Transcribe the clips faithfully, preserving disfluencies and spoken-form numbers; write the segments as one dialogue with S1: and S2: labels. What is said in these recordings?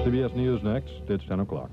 S1: C B S News next. It's ten o'clock.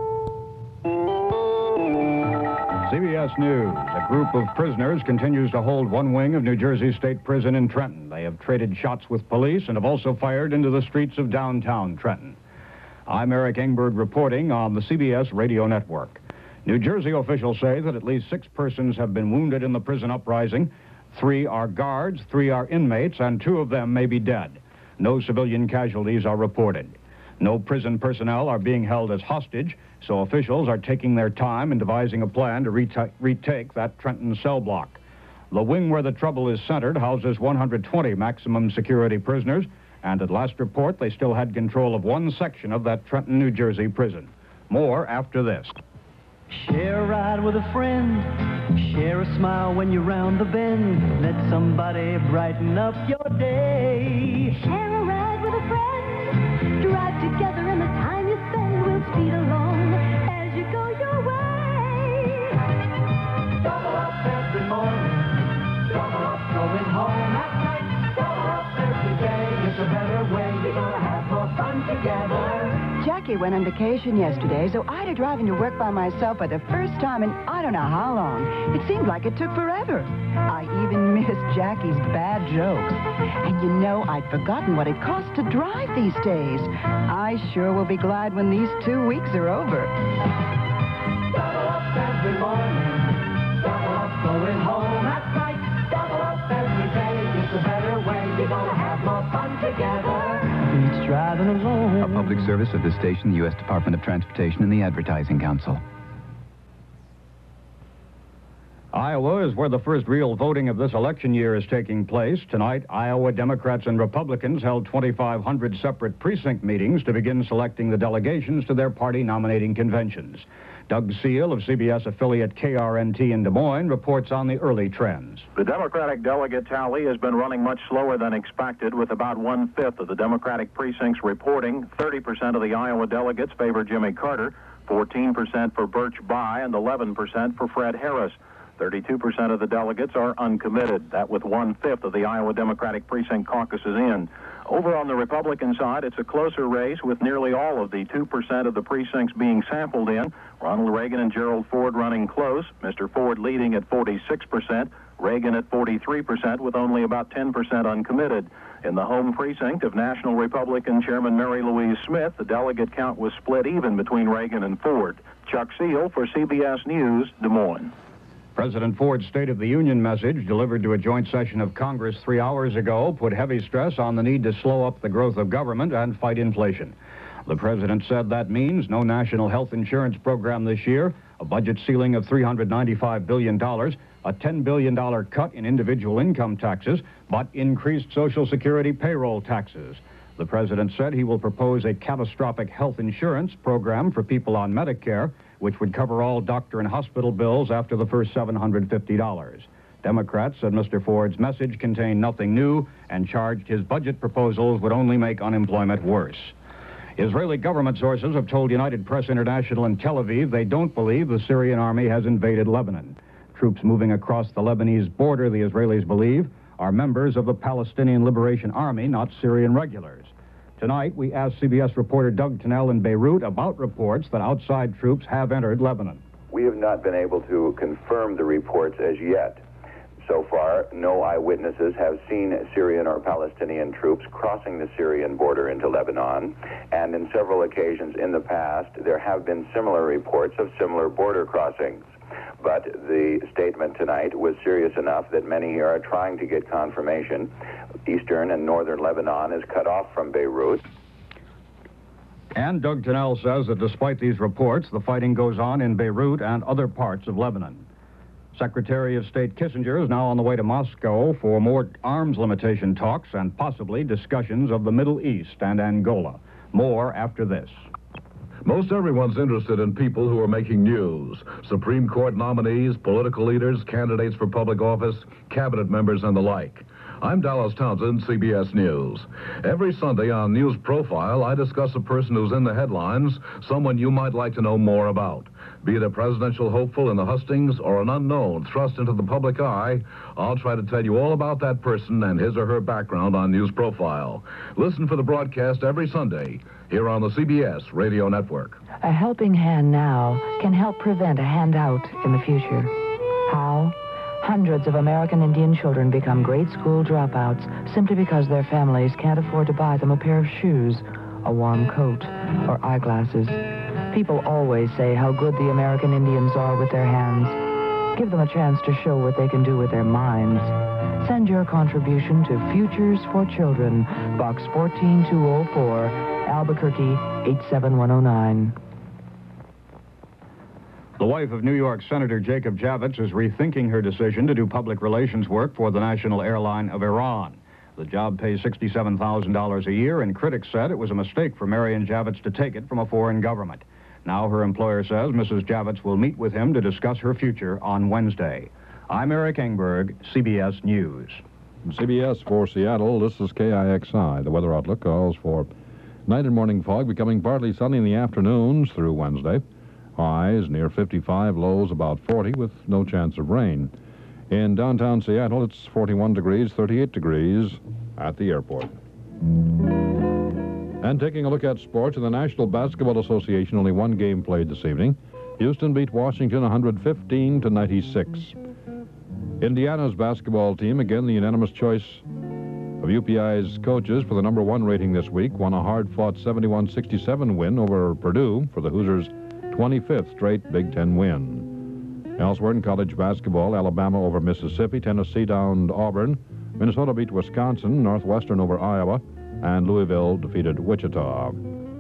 S2: C B S News. A group of prisoners continues to hold one wing of New Jersey State Prison in Trenton. They have traded shots with police and have also fired into the streets of downtown Trenton. I'm Eric Engberg reporting on the C B S radio network. New Jersey officials say that at least six persons have been wounded in the prison uprising. Three are guards, three are inmates, and two of them may be dead. No civilian casualties are reported. No prison personnel are being held as hostage, so officials are taking their time in devising a plan to reta- retake that Trenton cell block. The wing where the trouble is centered houses one hundred twenty maximum security prisoners, and at last report, they still had control of one section of that Trenton, New Jersey prison. More after this.
S3: Share a ride with a friend, share a smile when you're round the bend, let somebody brighten up your day.
S4: Share a ride with a friend, drive together and the time you spend will speed along as you go your way.
S3: Double up every morning, double up going home at night, double up every day, it's a better way, you're gonna have more fun together.
S5: Jackie went on vacation yesterday, so I had to drive into work by myself for the first time in I don't know how long. It seemed like it took forever. I even missed Jackie's bad jokes. And you know, I'd forgotten what it costs to drive these days. I sure will be glad when these two weeks are over.
S3: Double up every morning, double up going home at night, double up every day, it's a better way, you're gonna have more fun together. Each driving alone.
S6: A public service of this station, the U S Department of Transportation, and the Advertising Council.
S2: Iowa is where the first real voting of this election year is taking place. Tonight, Iowa Democrats and Republicans held twenty-five hundred separate precinct meetings to begin selecting the delegations to their party nominating conventions. Doug Seal of C B S affiliate K R N T in Des Moines reports on the early trends.
S7: The Democratic delegate tally has been running much slower than expected, with about one-fifth of the Democratic precincts reporting. thirty percent of the Iowa delegates favor Jimmy Carter, fourteen percent for Birch Bayh, and eleven percent for Fred Harris. thirty-two percent of the delegates are uncommitted, that with one-fifth of the Iowa Democratic precinct caucuses in. Over on the Republican side, it's a closer race, with nearly all of the two percent of the precincts being sampled in. Ronald Reagan and Gerald Ford running close, Mister Ford leading at forty-six percent, Reagan at forty-three percent, with only about ten percent uncommitted. In the home precinct of National Republican Chairman Mary Louise Smith, the delegate count was split even between Reagan and Ford. Chuck Seal for C B S News, Des Moines.
S2: President Ford's State of the Union message, delivered to a joint session of Congress three hours ago, put heavy stress on the need to slow up the growth of government and fight inflation. The president said that means no national health insurance program this year, a budget ceiling of three hundred ninety-five billion dollars, a ten billion dollars cut in individual income taxes, but increased Social Security payroll taxes. The president said he will propose a catastrophic health insurance program for people on Medicare, which would cover all doctor and hospital bills after the first seven hundred fifty dollars. Democrats said Mister Ford's message contained nothing new and charged his budget proposals would only make unemployment worse. Israeli government sources have told United Press International in Tel Aviv they don't believe the Syrian army has invaded Lebanon. Troops moving across the Lebanese border, the Israelis believe, are members of the Palestinian Liberation Army, not Syrian regulars. Tonight, we asked C B S reporter Doug Tennell in Beirut about reports that outside troops have entered Lebanon.
S8: We have not been able to confirm the reports as yet. So far, no eyewitnesses have seen Syrian or Palestinian troops crossing the Syrian border into Lebanon, and in several occasions in the past, there have been similar reports of similar border crossings. But the statement tonight was serious enough that many here are trying to get confirmation. Eastern and northern Lebanon is cut off from Beirut.
S2: And Doug Tennell says that despite these reports, the fighting goes on in Beirut and other parts of Lebanon. Secretary of State Kissinger is now on the way to Moscow for more arms limitation talks and possibly discussions of the Middle East and Angola. More after this.
S9: Most everyone's interested in people who are making news. Supreme Court nominees, political leaders, candidates for public office, cabinet members, and the like. I'm Dallas Townsend, C B S News. Every Sunday on News Profile, I discuss a person who's in the headlines, someone you might like to know more about. Be it a presidential hopeful in the hustings or an unknown thrust into the public eye, I'll try to tell you all about that person and his or her background on News Profile. Listen for the broadcast every Sunday here on the C B S Radio Network.
S10: A helping hand now can help prevent a handout in the future. How? Hundreds of American Indian children become grade school dropouts simply because their families can't afford to buy them a pair of shoes, a warm coat, or eyeglasses. People always say how good the American Indians are with their hands. Give them a chance to show what they can do with their minds. Send your contribution to Futures for Children, Box fourteen two oh four, Albuquerque eight seven one oh nine.
S2: The wife of New York Senator Jacob Javits is rethinking her decision to do public relations work for the national airline of Iran. The job pays sixty-seven thousand dollars a year, and critics said it was a mistake for Marian Javits to take it from a foreign government. Now her employer says Missus Javits will meet with him to discuss her future on Wednesday. I'm Eric Engberg, C B S News.
S1: From C B S for Seattle, this is K I X I. The weather outlook calls for night and morning fog becoming partly sunny in the afternoons through Wednesday. Highs near fifty-five, lows about forty with no chance of rain. In downtown Seattle, it's forty-one degrees, thirty-eight degrees at the airport. And taking a look at sports, in the National Basketball Association, only one game played this evening. Houston beat Washington one fifteen to ninety-six. Indiana's basketball team, again the unanimous choice of U P I's coaches for the number one rating this week, won a hard-fought seventy-one sixty-seven win over Purdue for the Hoosiers' twenty-fifth straight Big Ten win. Elsewhere in college basketball, Alabama over Mississippi, Tennessee downed Auburn, Minnesota beat Wisconsin, Northwestern over Iowa, and Louisville defeated Wichita.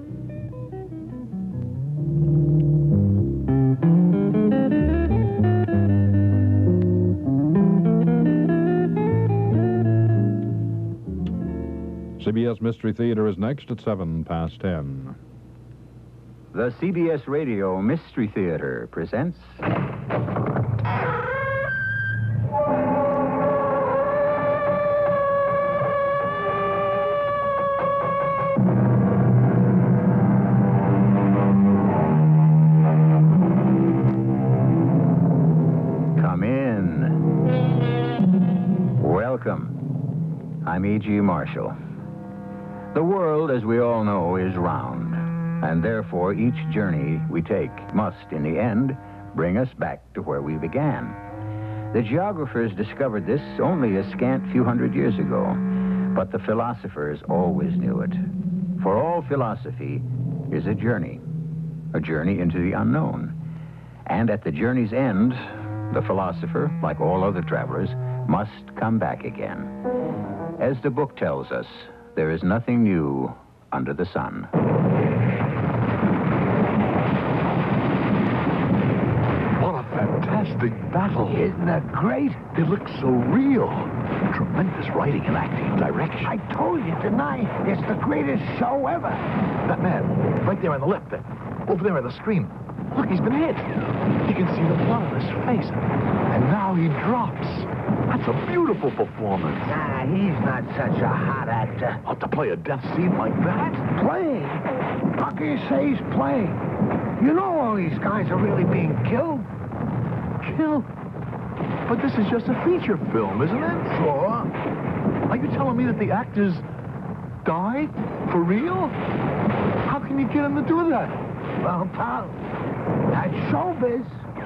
S1: C B S Mystery Theater is next at seven past ten.
S6: The C B S Radio Mystery Theater presents... Come in. Welcome. I'm E G. Marshall. The world, as we all know, is round. And therefore, each journey we take must, in the end, bring us back to where we began. The geographers discovered this only a scant few hundred years ago, but the philosophers always knew it. For all philosophy is a journey, a journey into the unknown. And at the journey's end, the philosopher, like all other travelers, must come back again. As the book tells us, there is nothing new under the sun.
S11: Fantastic battle. Isn't that great? It looks so real. Tremendous writing and acting direction. I told you tonight, it's the greatest show ever. That man, right there on the left, there, over there on the screen. Look, he's been hit. You can see the blood on his face. And now he drops. That's a beautiful performance.
S12: Nah, he's not such a hot actor.
S11: Oh, to play a death scene like that?
S12: Playing? How can you say he's playing? You know all these guys are really being killed.
S11: Kill? But this is just a feature film, isn't it?
S12: Sure.
S11: Are you telling me that the actors die? For real? How can you get them to do that?
S12: Well, pal, that's showbiz.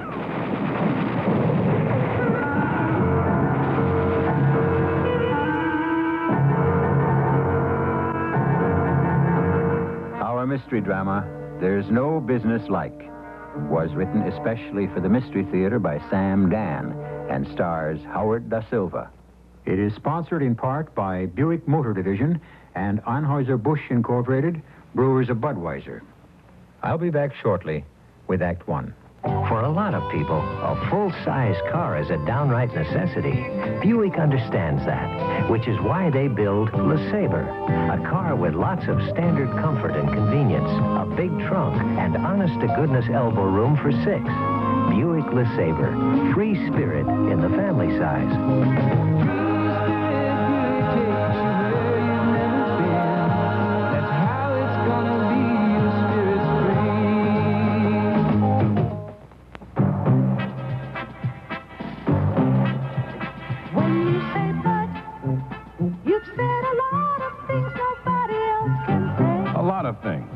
S6: Our mystery drama, There's No Business Like, was written especially for the Mystery Theater by Sam Dan and stars Howard Da Silva. It is sponsored in part by Buick Motor Division and Anheuser-Busch Incorporated, brewers of Budweiser. I'll be back shortly with Act One.
S13: For a lot of people, a full-size car is a downright necessity. Buick understands that, which is why they build LeSabre, a car with lots of standard comfort and convenience, a big trunk, and honest-to-goodness elbow room for six. Buick LeSabre, free spirit in the family size.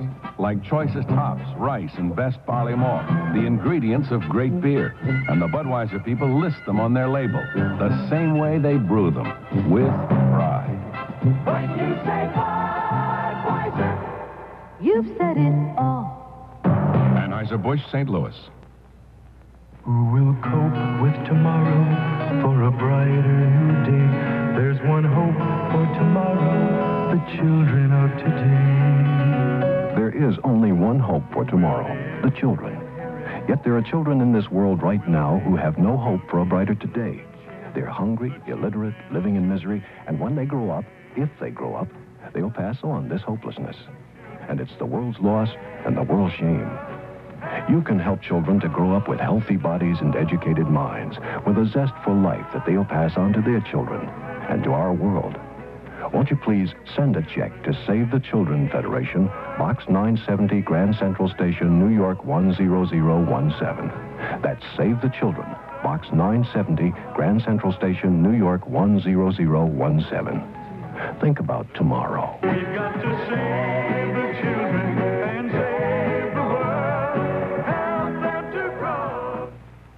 S14: like choicest hops, rice, and best barley malt, the ingredients of great beer. And the Budweiser people list them on their label, the same way they brew them, with pride.
S3: When you say Budweiser,
S4: You've said it all.
S14: Anheuser-Busch, Saint Louis.
S15: Who will cope with tomorrow for a brighter new day? There's one hope for tomorrow, the children of today.
S16: There is only one hope for tomorrow, the children. Yet there are children in this world right now who have no hope for a brighter today. They're hungry, illiterate, living in misery, and when they grow up, if they grow up, they'll pass on this hopelessness. And it's the world's loss and the world's shame. You can help children to grow up with healthy bodies and educated minds, with a zest for life that they'll pass on to their children and to our world. Won't you please send a check to Save the Children Federation, Box nine seventy, Grand Central Station, New York one zero zero one seven. That's Save the Children, Box nine seventy, Grand Central Station, New York one zero zero one seven. Think about tomorrow.
S3: we've got to save the children and save the world. Help them to grow.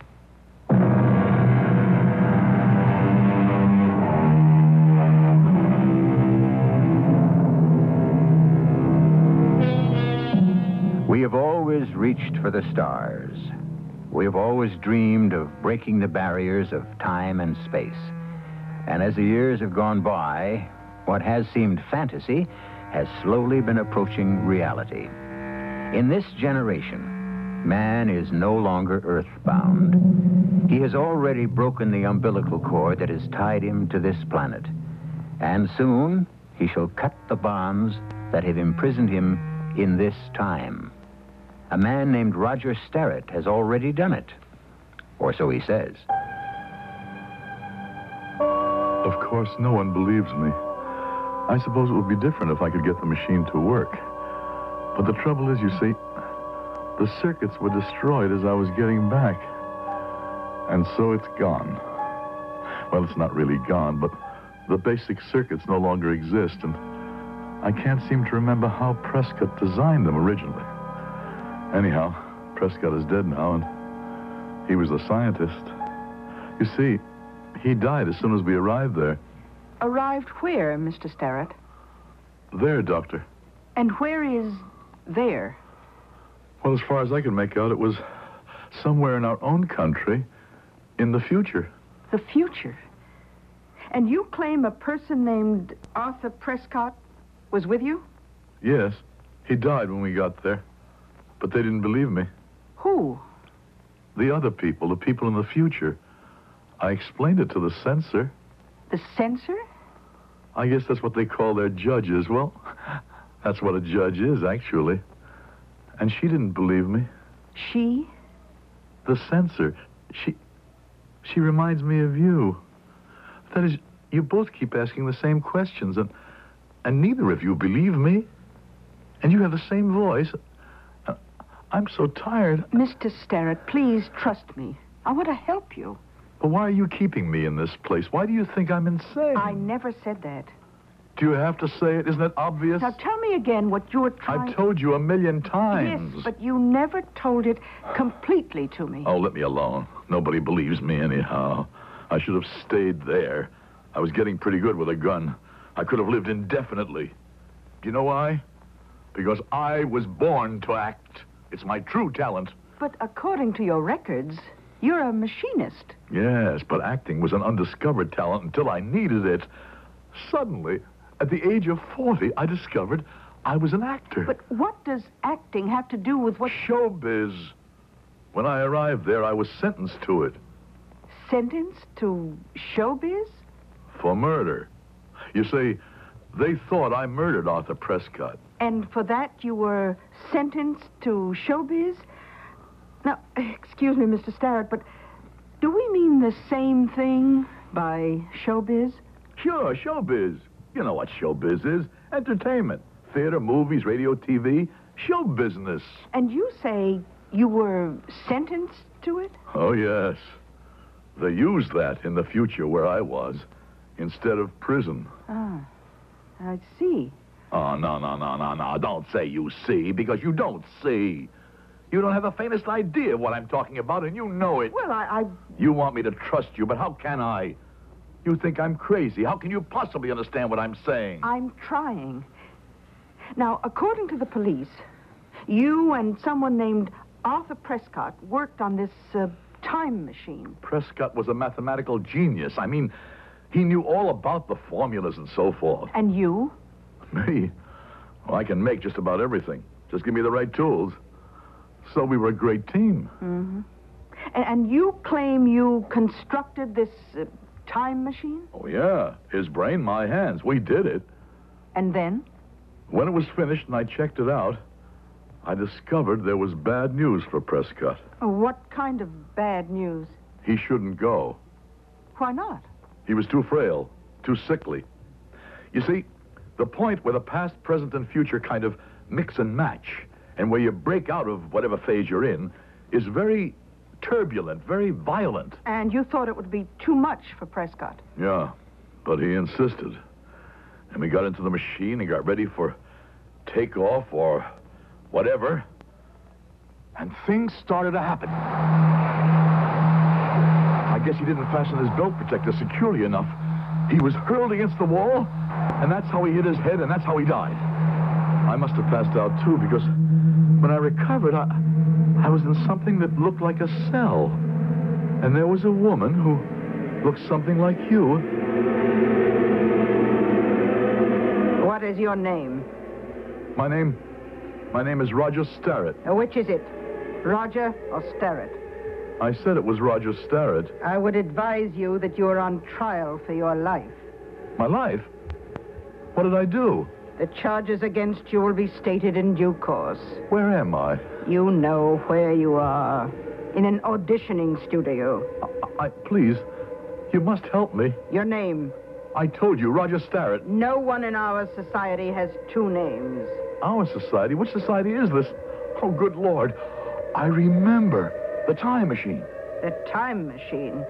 S6: We have always reached for the stars. We have always dreamed of breaking the barriers of time and space. And as the years have gone by, what has seemed fantasy has slowly been approaching reality. In this generation, man is no longer earthbound. He has already broken the umbilical cord that has tied him to this planet. And soon, he shall cut the bonds that have imprisoned him in this time. A man named Roger Starrett has already done it. Or so he says.
S17: Of course, no one believes me. I suppose it would be different if I could get the machine to work. But the trouble is, you see, the circuits were destroyed as I was getting back. And so it's gone. Well, it's not really gone, but the basic circuits no longer exist, and I can't seem to remember how Prescott designed them originally. Anyhow, Prescott is dead now, and he was the scientist. You see, he died as soon as we arrived there.
S5: Arrived where, Mister Starrett?
S17: There, Doctor.
S5: And where is there?
S17: Well, as far as I could make out, it was somewhere in our own country, in the future.
S5: The future? And you claim a person named Arthur Prescott was with you?
S17: Yes, he died when we got there. But they didn't believe me.
S5: Who?
S17: The other people, the people in the future. I explained it to the censor.
S5: The censor?
S17: I guess that's what they call their judges. Well, that's what a judge is, actually. And she didn't believe me.
S5: She?
S17: The censor. She... She reminds me of you. That is, you both keep asking the same questions, and... And neither of you believe me. And you have the same voice. I'm so tired.
S5: Mister Starrett, please trust me. I want to help you.
S17: But why are you keeping me in this place? Why do you think I'm insane?
S5: I never said that.
S17: Do you have to say it? Isn't it obvious?
S5: Now tell me again what you're trying...
S17: I've told you a million times.
S5: Yes, but you never told it completely to me.
S17: Oh, let me alone. Nobody believes me anyhow. I should have stayed there. I was getting pretty good with a gun. I could have lived indefinitely. Do you know why? Because I was born to act. It's my true talent.
S5: But according to your records, you're a machinist.
S17: Yes, but acting was an undiscovered talent until I needed it. Suddenly, at the age of forty, I discovered I was an actor.
S5: But what does acting have to do with what...
S17: Showbiz. When I arrived there, I was sentenced to it.
S5: Sentenced to showbiz?
S17: For murder. You see, they thought I murdered Arthur Prescott.
S5: And for that, you were sentenced to showbiz? Now, excuse me, Mister Starrett, but do we mean the same thing by showbiz?
S17: Sure, showbiz. You know what showbiz is. Entertainment. Theater, movies, radio, T V. Show business.
S5: And you say you were sentenced to it?
S17: Oh, yes. They used that in the future where I was, instead of prison.
S5: Ah, I see.
S11: Oh, no, no, no, no, no. Don't say you see, because you don't see. You don't have the faintest idea of what I'm talking about, and you know it.
S18: Well, I... I...
S11: You want me to trust you, but how can I? You think I'm crazy. How can you possibly understand what I'm saying?
S18: I'm trying. Now, according to the police, you and someone named Arthur Prescott worked on this uh, time machine.
S11: Prescott was a mathematical genius. I mean, he knew all about the formulas and so forth.
S18: And you?
S11: Me? Well, I can make just about everything. Just give me the right tools. So we were a great team.
S18: Mm-hmm. And, and you claim you constructed this uh, time machine?
S11: Oh, yeah. His brain, my hands. We did it.
S18: And then?
S11: When it was finished and I checked it out, I discovered there was bad news for Prescott.
S18: Oh, what kind of bad news?
S11: He shouldn't go.
S18: Why not?
S11: He was too frail, too sickly. You see, the point where the past, present, and future kind of mix and match, and where you break out of whatever phase you're in, is very turbulent, very violent.
S18: And you thought it would be too much for Prescott?
S11: Yeah, but he insisted. And we got into the machine and got ready for takeoff or whatever. And things started to happen. I guess he didn't fasten his belt protector securely enough. He was hurled against the wall, and that's how he hit his head, and that's how he died. I must have passed out, too, because when I recovered, I, I was in something that looked like a cell. And there was a woman who looked something like you.
S18: What is your name?
S11: My name... My name is Roger Starrett.
S18: Uh, which is it? Roger or Starrett?
S11: I said it was Roger Starrett.
S18: I would advise you that you are on trial for your life.
S11: My life? What did I do?
S18: The charges against you will be stated in due course.
S11: Where am I?
S18: You know where you are. In an auditioning studio.
S11: I, I please, you must help me.
S18: Your name?
S11: I told you, Roger Starrett.
S18: No one in our society has two names.
S11: Our society? Which society is this? Oh, good Lord. I remember. The time machine.
S18: The time machine?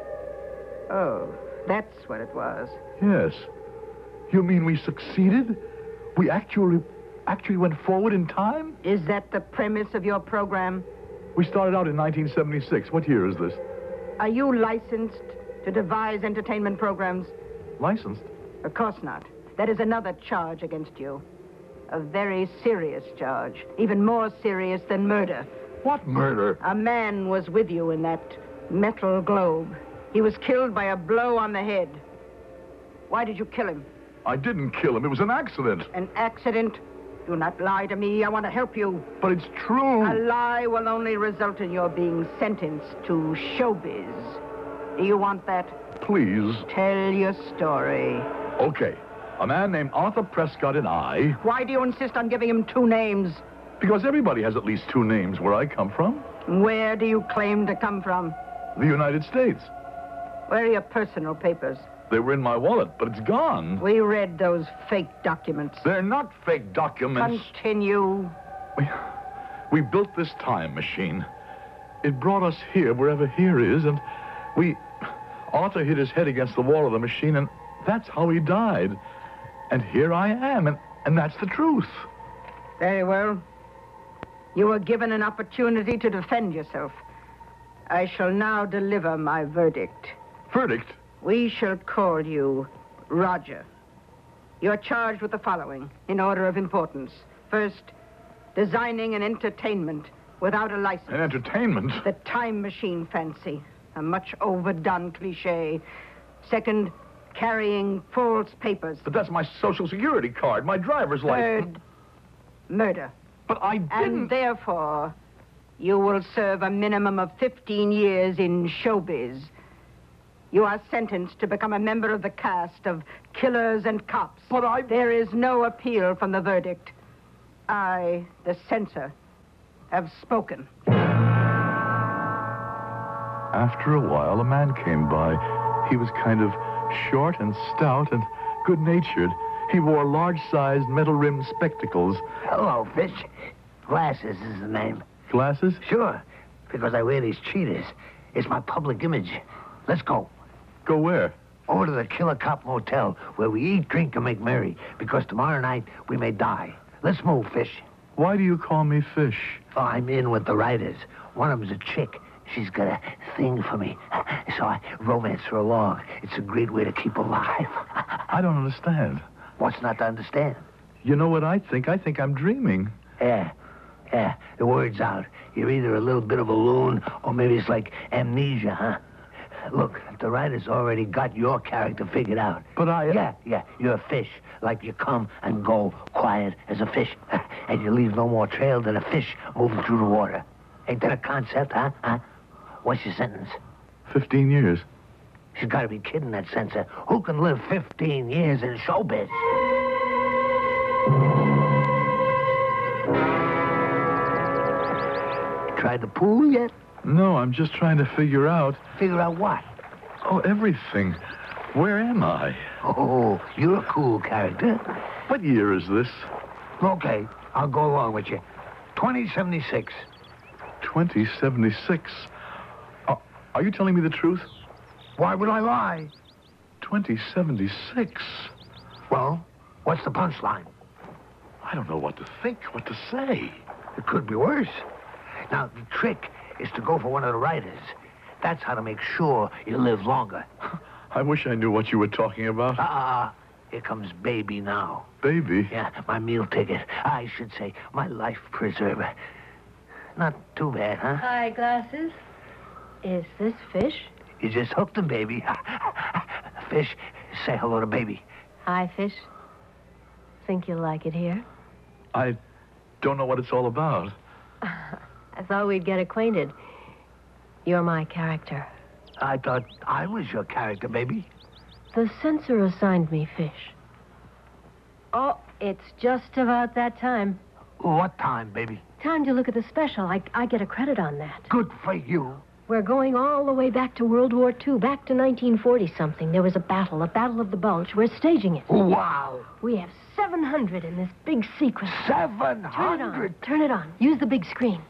S18: Oh, that's what it was.
S11: Yes. You mean we succeeded? We actually, actually went forward in time?
S18: Is that the premise of your program?
S11: We started out in nineteen seventy-six. What year is this?
S18: Are you licensed to devise entertainment programs?
S11: Licensed?
S18: Of course not. That is another charge against you. A very serious charge. Even more serious than murder.
S11: What murder?
S18: A man was with you in that metal globe. He was killed by a blow on the head. Why did you kill him?
S11: I didn't kill him. It was an accident.
S18: An accident? Do not lie to me. I want to help you.
S11: But it's true.
S18: A lie will only result in your being sentenced to showbiz. Do you want that?
S11: Please.
S18: Tell your story.
S11: Okay. A man named Arthur Prescott and I...
S18: Why do you insist on giving him two names?
S11: Because everybody has at least two names where I come from.
S18: Where do you claim to come from?
S11: The United States.
S18: Where are your personal papers?
S11: They were in my wallet, but it's gone.
S18: We read those fake documents.
S11: They're not fake documents.
S18: Continue.
S11: We, we built this time machine. It brought us here, wherever here is, and we... Arthur hit his head against the wall of the machine, and that's how he died. And here I am, and, and that's the truth.
S18: Very well. You were given an opportunity to defend yourself. I shall now deliver my verdict.
S11: Verdict?
S18: We shall call you Roger. You're charged with the following, in order of importance. First, designing an entertainment without a license.
S11: An entertainment?
S18: The time machine fancy, a much overdone cliche. Second, carrying false papers.
S11: But that's my Social Security card, my driver's license.
S18: Third, murder.
S11: But I didn't...
S18: And therefore, you will serve a minimum of fifteen years in showbiz. You are sentenced to become a member of the cast of Killers and Cops.
S11: But I...
S18: There is no appeal from the verdict. I, the censor, have spoken.
S11: After a while, a man came by. He was kind of short and stout and good-natured. He wore large-sized metal-rimmed spectacles.
S12: Hello, Fish. Glasses is the name.
S11: Glasses?
S12: Sure, because I wear these cheetahs. It's my public image. Let's go.
S11: Go where?
S12: over to the Killer Cop Motel, where we eat, drink, and make merry, because tomorrow night we may die. Let's move, Fish.
S17: Why do you call me Fish?
S12: Oh, I'm in with the writers. One of them's a chick. She's got a thing for me. So I romance her along. It's a great way to keep alive.
S17: I don't understand.
S12: What's not to understand?
S17: You know what I think? I think I'm dreaming.
S12: Yeah, yeah. The word's out. You're either a little bit of a loon, or maybe it's like amnesia, huh? Look, the writer's already got your character figured out.
S17: But I...
S12: Yeah, yeah, you're a fish. Like you come and go, quiet as a fish. And you leave no more trail than a fish moving through the water. Ain't that a concept, huh? Huh? What's your sentence?
S17: Fifteen years.
S12: She's got to be kidding, that censor. Who can live fifteen years in showbiz? Tried the pool yet?
S17: No, I'm just trying to figure out...
S12: Figure out what?
S17: Oh, everything. Where am I?
S12: Oh, you're a cool character.
S17: What year is this?
S12: Okay, I'll go along with you. twenty seventy-six.
S17: twenty seventy-six. Uh, are you telling me the truth?
S12: Why would I lie?
S17: twenty seventy-six.
S12: Well, what's the punchline?
S17: I don't know what to think, what to say.
S12: It could be worse. Now, the trick is to go for one of the writers. That's how to make sure you live longer.
S17: I wish I knew what you were talking about.
S12: Ah, uh, here comes Baby now.
S17: Baby?
S12: Yeah, my meal ticket. I should say, my life preserver. Not too bad, huh?
S19: Hi, Glasses. Is this Fish?
S12: You just hooked him, Baby. Fish, say hello to Baby.
S19: Hi, Fish. Think you'll like it here?
S17: I don't know what it's all about.
S19: I thought we'd get acquainted. You're my character.
S12: I thought I was your character, Baby.
S19: The censor assigned me Fish. Oh, it's just about that time.
S12: What time, Baby?
S19: Time to look at the special. I, I get a credit on that.
S12: Good for you.
S19: We're going all the way back to World War Two, back to nineteen forty-something. There was a battle, a battle of the Bulge. We're staging it.
S12: Wow.
S19: We have seven hundred in this big sequence.
S12: seven hundred?
S19: Turn it on. Turn it on. Use the big screen.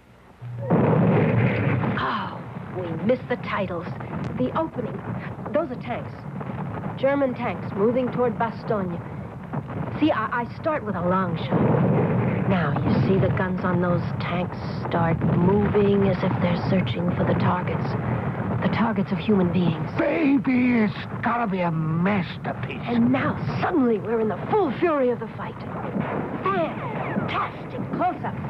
S19: Oh, we missed the titles. The opening. Those are tanks. German tanks moving toward Bastogne. See, I, I start with a long shot. Now, you see the guns on those tanks start moving as if they're searching for the targets. The targets of human beings.
S12: Baby, it's gotta be a masterpiece.
S19: And now, suddenly, we're in the full fury of the fight. Fantastic close-ups.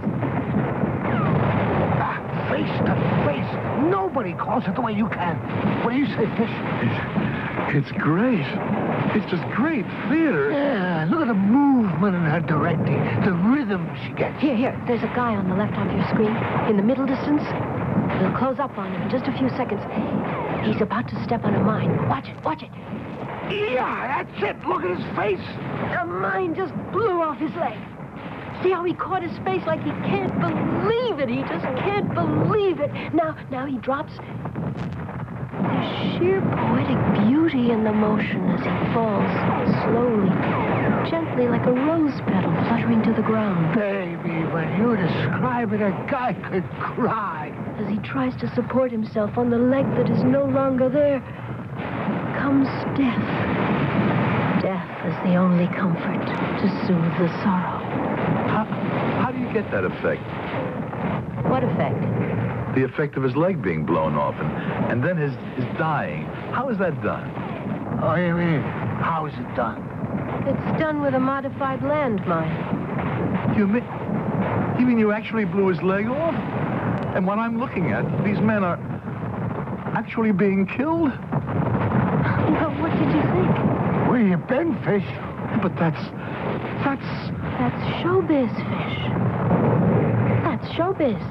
S12: Ah, face to face. Nobody calls it the way you can. What do you say, Fish?
S17: It's, it's great. It's just great theater.
S12: Yeah, look at the movement in her directing, the rhythm she gets.
S19: Here, here, there's a guy on the left of your screen, in the middle distance. We'll close up on him in just a few seconds. He's about to step on a mine. Watch it, watch it.
S12: Yeah, that's it. Look at his face.
S19: A mine just blew off his leg. See how he caught his face like he can't believe it. He just can't believe it. Now, now he drops. There's sheer poetic beauty in the motion as he falls slowly, gently like a rose petal fluttering to the ground.
S12: Baby, when you describe it, a guy could cry.
S19: As he tries to support himself on the leg that is no longer there, comes death. Death is the only comfort to soothe the sorrow.
S17: How, how do you get that effect?
S19: What effect?
S17: The effect of his leg being blown off and, and then his, his dying. How is that done?
S12: Oh, you mean, how is it done?
S19: It's done with a modified landmine.
S17: You mean, you mean you actually blew his leg off? And what I'm looking at, these men are actually being killed?
S19: Well, what did you think?
S12: Where you been, Fish?
S17: But that's... that's...
S19: That's showbiz, Fish. That's showbiz.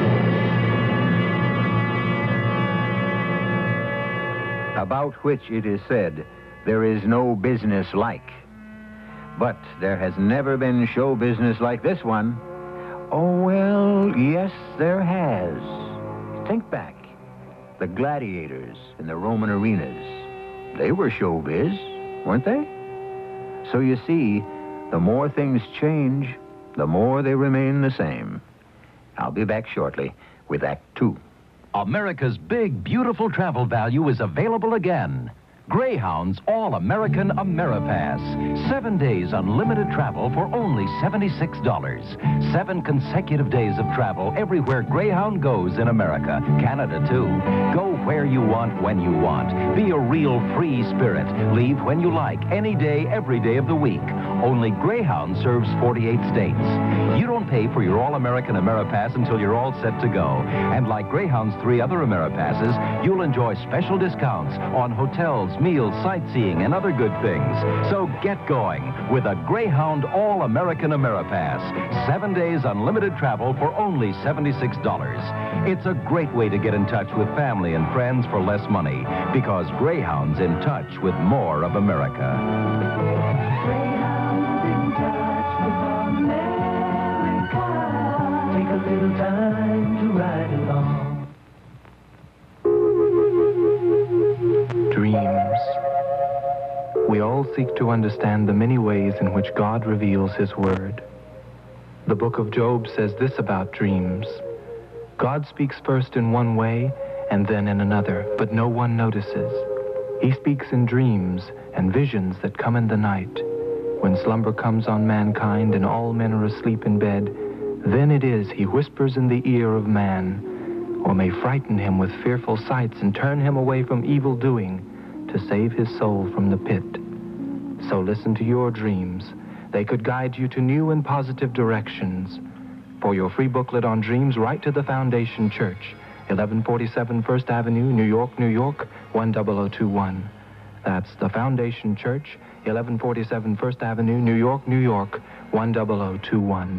S6: About which it is said, there is no business like. But there has never been show business like this one. Oh, well, yes, there has. Think back. The gladiators in the Roman arenas. They were showbiz, weren't they? So you see, the more things change, the more they remain the same. I'll be back shortly with Act Two.
S20: America's big, beautiful travel value is available again. Greyhound's All-American Ameripass. Seven days unlimited travel for only seventy-six dollars. Seven consecutive days of travel everywhere Greyhound goes in America. Canada, too. Go where you want, when you want. Be a real free spirit. Leave when you like, any day, every day of the week. Only Greyhound serves forty-eight states. You don't pay for your All-American Ameripass until you're all set to go. And like Greyhound's three other Ameripasses, you'll enjoy special discounts on hotels, meals, sightseeing, and other good things. So get going with a Greyhound All-American Ameripass. Seven days unlimited travel for only seventy-six dollars. It's a great way to get in touch with family and friends for less money, because Greyhound's in touch with more of America.
S3: Take a little time to ride along.
S21: Dreams. We all seek to understand the many ways in which God reveals His Word. The book of Job says this about dreams. God speaks first in one way and then in another, but no one notices. He speaks in dreams and visions that come in the night. When slumber comes on mankind and all men are asleep in bed, then it is He whispers in the ear of man, or may frighten him with fearful sights and turn him away from evil doing to save his soul from the pit. So listen to your dreams. They could guide you to new and positive directions. For your free booklet on dreams, write to the Foundation Church, eleven forty-seven First Avenue, New York, New York, one zero zero two one. That's the Foundation Church, eleven forty-seven First Avenue, New York, New York, one zero zero two one.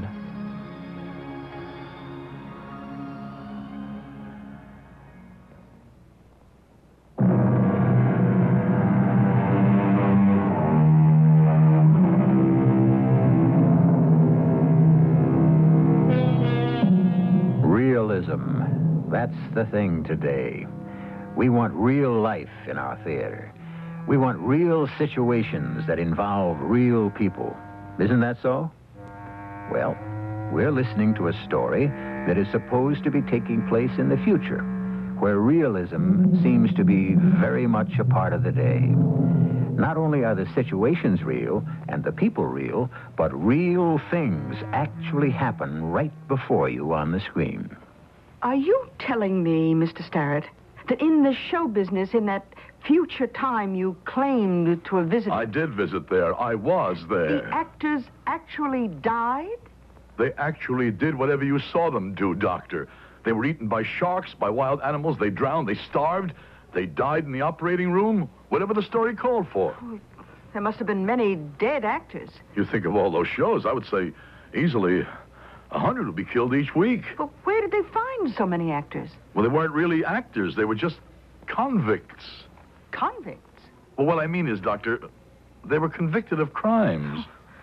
S6: That's the thing today. We want real life in our theater. We want real situations that involve real people. Isn't that so? Well, we're listening to a story that is supposed to be taking place in the future, where realism seems to be very much a part of the day. Not only are the situations real and the people real, but real things actually happen right before you on the screen.
S18: Are you telling me, Mister Starrett, that in the show business, in that future time you claimed to have visited...
S17: I did visit there. I was there.
S18: The actors actually died?
S17: They actually did whatever you saw them do, Doctor. They were eaten by sharks, by wild animals. They drowned. They starved. They died in the operating room. Whatever the story called for.
S18: Oh, there must have been many dead actors.
S17: You think of all those shows, I would say easily... A hundred would be killed each week.
S18: But where did they find so many actors?
S17: Well, they weren't really actors. They were just convicts.
S18: Convicts?
S17: Well, what I mean is, Doctor, they were convicted of crimes.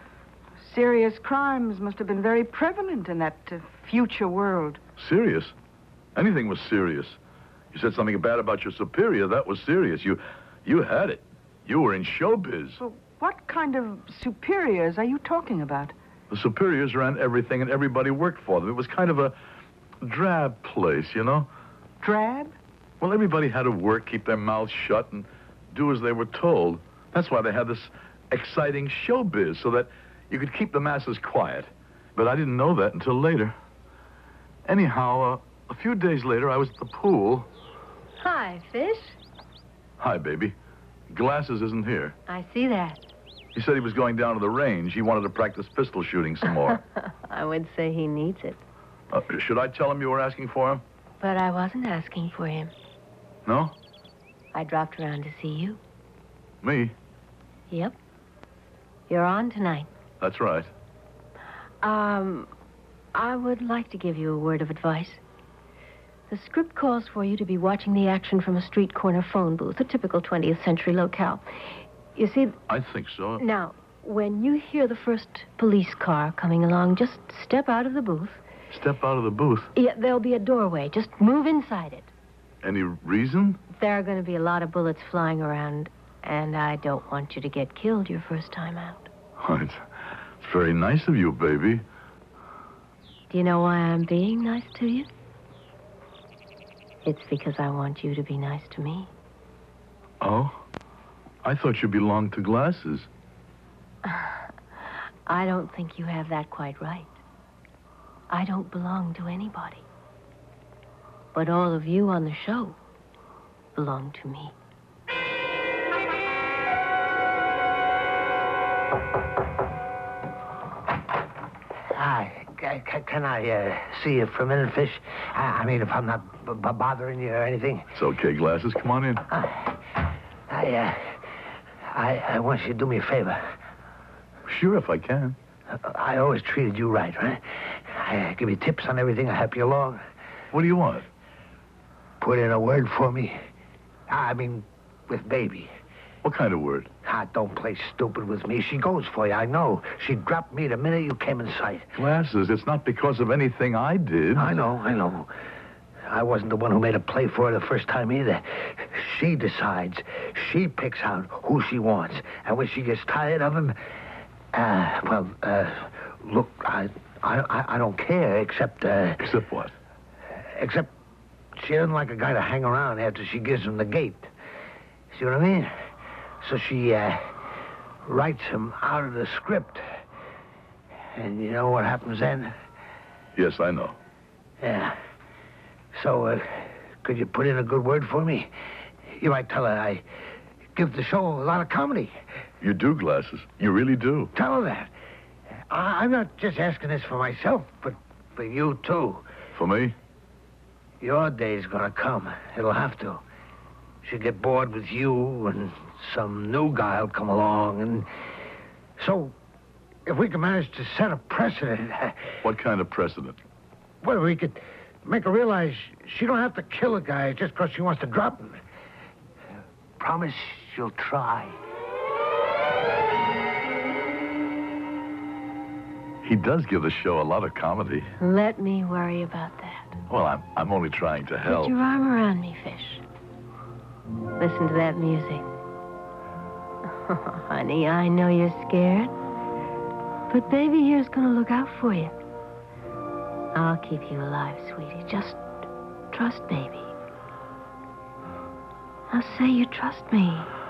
S18: Serious crimes must have been very prevalent in that uh, future world.
S17: Serious? Anything was serious. You said something bad about your superior. That was serious. You, you had it. You were in showbiz.
S18: Well, what kind of superiors are you talking about?
S17: The superiors ran everything, and everybody worked for them. It was kind of a drab place, you know?
S18: Drab?
S17: Well, everybody had to work, keep their mouths shut, and do as they were told. That's why they had this exciting showbiz, so that you could keep the masses quiet. But I didn't know that until later. Anyhow, uh, a few days later, I was at the pool.
S19: Hi, Fish.
S17: Hi, baby. Glasses isn't here.
S19: I see that.
S17: He said he was going down to the range. He wanted to practice pistol shooting some more.
S19: I would say he needs it.
S17: Uh, should I tell him you were asking for him?
S19: But I wasn't asking for him.
S17: No?
S19: I dropped around to see you.
S17: Me?
S19: Yep. You're on tonight.
S17: That's right.
S19: Um, I would like to give you a word of advice. The script calls for you to be watching the action from a street corner phone booth, a typical twentieth century locale. You see...
S17: I think so.
S19: Now, when you hear the first police car coming along, just step out of the booth.
S17: Step out of the booth?
S19: Yeah, there'll be a doorway. Just move inside it.
S17: Any reason?
S19: There are going to be a lot of bullets flying around, and I don't want you to get killed your first time out.
S17: Oh, it's, it's very nice of you, baby.
S19: Do you know why I'm being nice to you? It's because I want you to be nice to me.
S17: Oh? I thought you belonged to Glasses.
S19: I don't think you have that quite right. I don't belong to anybody. But all of you on the show belong to me.
S12: Hi. Can, can I uh, see you for a minute, Fish? I, I mean, if I'm not b- b- bothering you or anything.
S17: It's okay, Glasses. Come on in.
S12: I, I, uh, I, I want you to do me a favor.
S17: Sure, if I can.
S12: I always treated you right, right? I give you tips on everything. I help you along.
S17: What do you want?
S12: Put in a word for me. I mean, with Baby.
S17: What kind of word?
S12: Ah, don't play stupid with me. She goes for you, I know. She dropped me the minute you came in sight.
S17: Glasses, it's not because of anything I did.
S12: I know, I know. I wasn't the one who made a play for her the first time either. She decides. She picks out who she wants. And when she gets tired of him, uh, well, uh, look, I, I, I don't care, except, uh...
S17: Except what?
S12: Except she doesn't like a guy to hang around after she gives him the gate. See what I mean? So she, uh, writes him out of the script. And you know what happens then?
S17: Yes, I know.
S12: Yeah. So, uh, could you put in a good word for me? You might tell her I give the show a lot of comedy.
S17: You do, Glasses. You really do.
S12: Tell her that. I- I'm not just asking this for myself, but for you, too.
S17: For me?
S12: Your day's gonna come. It'll have to. She'll get bored with you, and some new guy'll come along, and... So, if we can manage to set a precedent...
S17: What kind of precedent?
S12: Well, we could make her realize she don't have to kill a guy just because she wants to drop him. Promise you'll try.
S17: He does give the show a lot of comedy.
S19: Let me worry about that.
S17: Well, I'm, I'm only trying to help.
S19: Put your arm around me, Fish. Listen to that music. Oh, honey, I know you're scared. But Baby here's gonna look out for you. I'll keep you alive, sweetie. Just trust Baby. Now say you trust me.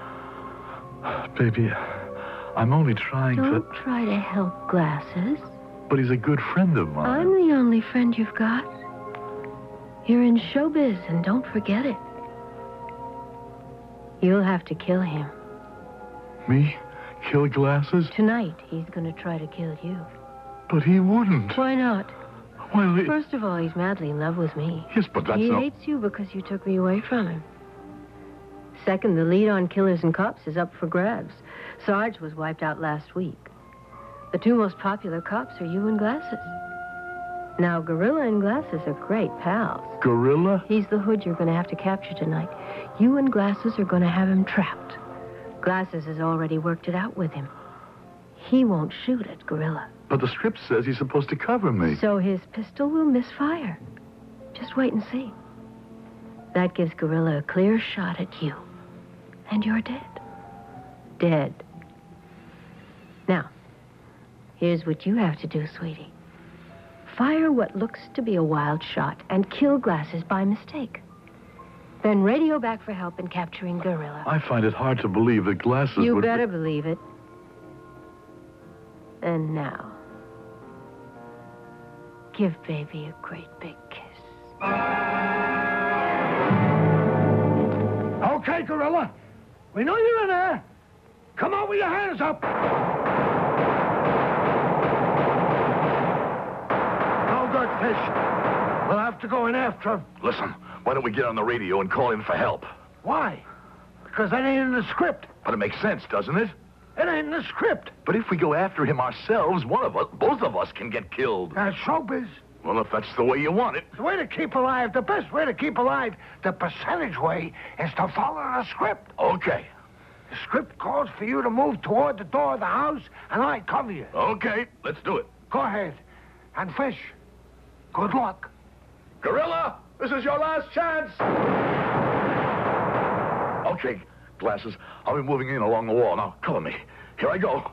S17: Baby, I'm only trying
S19: Don't
S17: to...
S19: try to help Glasses.
S17: But he's a good friend of mine.
S19: I'm the only friend you've got. You're in showbiz, and don't forget it. You'll have to kill him.
S17: Me? Kill Glasses?
S19: Tonight, he's going to try to kill you.
S17: But he wouldn't.
S19: Why not?
S17: Well, he...
S19: First of all, he's madly in love with me.
S17: Yes, but that's
S19: He
S17: not...
S19: hates you because you took me away from him. Second, the lead on Killers and Cops is up for grabs. Sarge was wiped out last week. The two most popular cops are you and Glasses. Now, Gorilla and Glasses are great pals.
S17: Gorilla?
S19: He's the hood you're going to have to capture tonight. You and Glasses are going to have him trapped. Glasses has already worked it out with him. He won't shoot at Gorilla.
S17: But the script says he's supposed to cover me.
S19: So his pistol will misfire. Just wait and see. That gives Gorilla a clear shot at you. And you're dead. Dead. Now, here's what you have to do, sweetie. Fire what looks to be a wild shot and kill Glasses by mistake. Then radio back for help in capturing Gorilla.
S17: I find it hard to believe that Glasses
S19: You
S17: would...
S19: better believe it. And now, give Baby a great big kiss.
S12: Okay, Gorilla. We know you're in there. Come on with your hands up. No good, Fish. We'll have to go in after him.
S17: Listen, why don't we get on the radio and call in for help?
S12: Why? Because that ain't in the script.
S17: But it makes sense, doesn't it?
S12: It ain't in the script.
S17: But if we go after him ourselves, one of us, both of us can get killed.
S12: That's showbiz.
S17: Well, if that's the way you want it.
S12: The way to keep alive, the best way to keep alive, the percentage way, is to follow the script.
S17: Okay.
S12: The script calls for you to move toward the door of the house, and I cover you.
S17: Okay, let's do it.
S12: Go ahead. And Fish, good luck.
S17: Gorilla, this is your last chance. Okay, Glasses, I'll be moving in along the wall. Now, cover me. Here I go.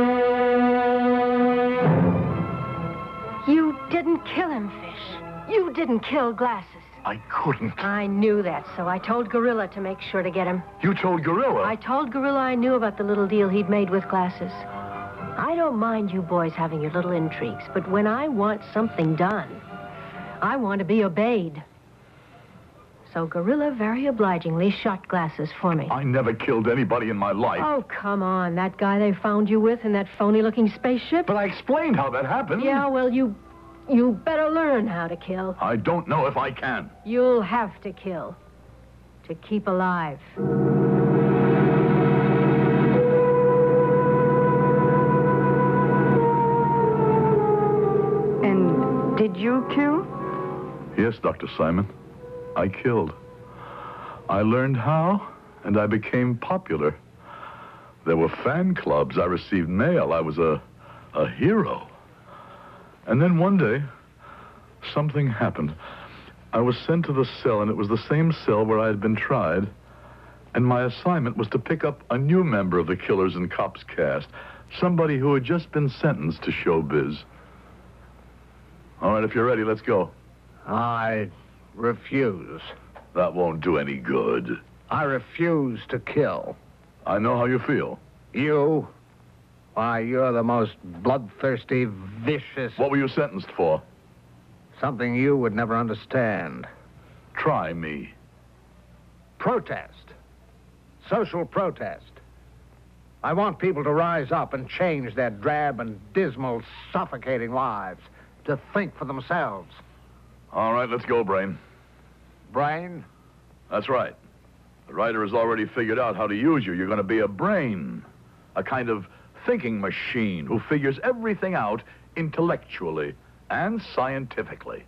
S19: You didn't kill him, Fish. You didn't kill Glasses.
S11: I couldn't.
S19: I knew that, so I told Gorilla to make sure to get him.
S11: You told Gorilla?
S19: I told Gorilla I knew about the little deal he'd made with Glasses. I don't mind you boys having your little intrigues, but when I want something done, I want to be obeyed. So Gorilla very obligingly shot Glasses for me.
S11: I never killed anybody in my life.
S19: Oh, come on. That guy they found you with in that phony-looking spaceship?
S11: But I explained how that happened.
S19: Yeah, well, you... you better learn how to kill.
S11: I don't know if I can.
S19: You'll have to kill. To keep alive.
S5: And did you kill?
S17: Yes, Doctor Simon. I killed. I learned how, and I became popular. There were fan clubs. I received mail. I was a, a hero. And then one day, something happened. I was sent to the cell, and it was the same cell where I had been tried. And my assignment was to pick up a new member of the Killers and Cops cast, somebody who had just been sentenced to showbiz. All right, if you're ready, let's go.
S12: I refuse.
S17: That won't do any good.
S12: I refuse to kill.
S17: I know how you feel.
S12: You? Why, you're the most bloodthirsty, vicious...
S17: What were you sentenced for?
S12: Something you would never understand.
S17: Try me.
S12: Protest. Social protest. I want people to rise up and change their drab and dismal, suffocating lives. To think for themselves.
S17: All right, let's go, Brain.
S12: Brain?
S17: That's right. The writer has already figured out how to use you. You're going to be a brain. A kind of thinking machine who figures everything out intellectually and scientifically.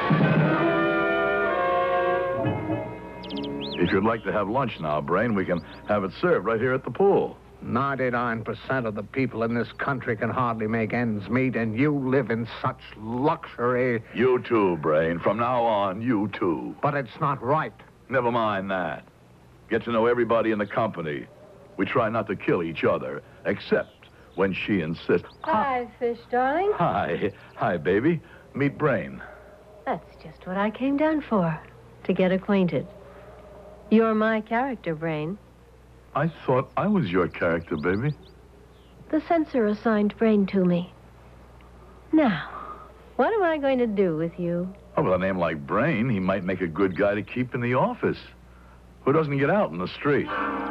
S17: If you'd like to have lunch now, Brain, we can have it served right here at the pool.
S12: ninety-nine percent of the people in this country can hardly make ends meet, and you live in such luxury.
S17: You too, Brain. From now on, you too.
S12: But it's not right.
S17: Never mind that. Get to know everybody in the company. We try not to kill each other, except when she insists.
S19: Hi, Fish, darling.
S17: Hi. Hi, baby. Meet Brain.
S19: That's just what I came down for. To get acquainted. You're my character, Brain.
S17: I thought I was your character, baby.
S19: The censor assigned Brain to me. Now, what am I going to do with you?
S17: Oh, with a name like Brain, he might make a good guy to keep in the office. Who doesn't get out in the street?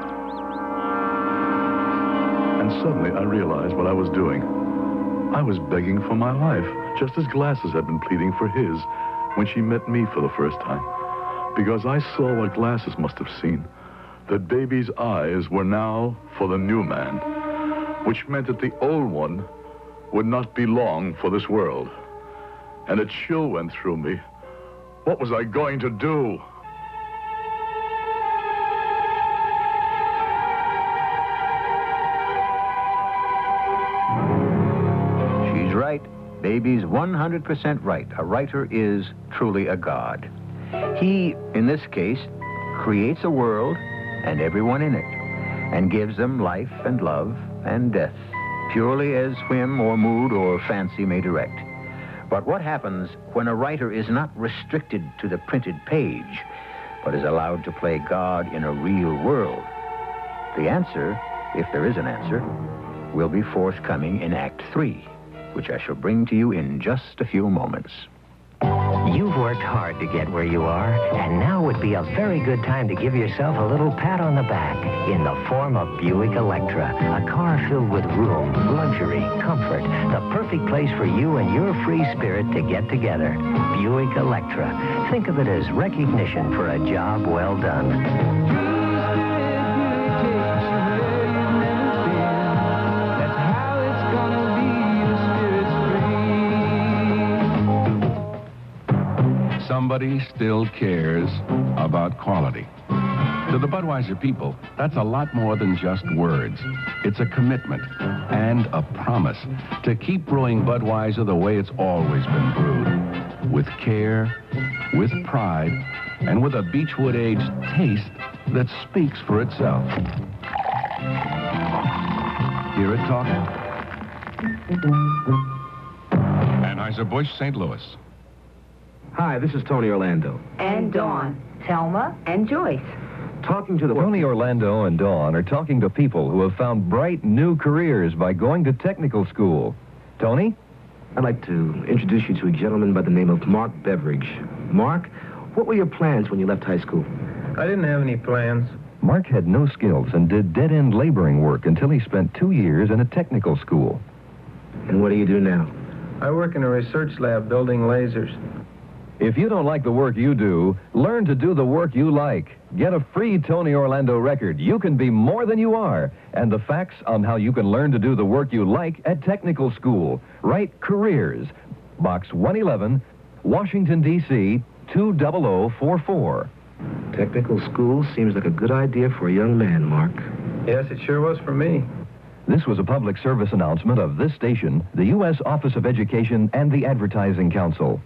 S17: And suddenly I realized what I was doing. I was begging for my life, just as Glasses had been pleading for his when she met me for the first time. Because I saw what Glasses must have seen. That baby's eyes were now for the new man, which meant that the old one would not be long for this world. And a chill went through me. What was I going to do?
S6: She's right. Baby's one hundred percent right. A writer is truly a god. He, in this case, creates a world and everyone in it, and gives them life and love and death, purely as whim or mood or fancy may direct. But what happens when a writer is not restricted to the printed page, but is allowed to play God in a real world? The answer, if there is an answer, will be forthcoming in Act Three, which I shall bring to you in just a few moments.
S13: You've worked hard to get where you are, and now would be a very good time to give yourself a little pat on the back in the form of Buick Electra, a car filled with room, luxury, comfort, the perfect place for you and your free spirit to get together. Buick Electra. Think of it as recognition for a job well done.
S14: Somebody still cares about quality. To the Budweiser people, that's a lot more than just words. It's a commitment and a promise to keep brewing Budweiser the way it's always been brewed. With care, with pride, and with a Beechwood-aged taste that speaks for itself. Hear it talking? Anheuser-Busch, Saint Louis.
S7: Hi, this is Tony Orlando.
S22: And Dawn. Thelma and Joyce.
S7: Talking to the...
S23: Tony Orlando and Dawn are talking to people who have found bright new careers by going to technical school. Tony?
S7: I'd like to introduce you to a gentleman by the name of Mark Beveridge. Mark, what were your plans when you left high school?
S23: I didn't have any plans. Mark had no skills and did dead-end laboring work until he spent two years in a technical school.
S7: And what do you do now?
S23: I work in a research lab building lasers. If you don't like the work you do, learn to do the work you like. Get a free Tony Orlando record. You can be more than you are. And the facts on how you can learn to do the work you like at technical school. Write Careers, Box one eleven, Washington, D C two zero zero four four.
S7: Technical school seems like a good idea for a young man, Mark.
S23: Yes, it sure was for me. This was a public service announcement of this station, the U S Office of Education, and the Advertising Council.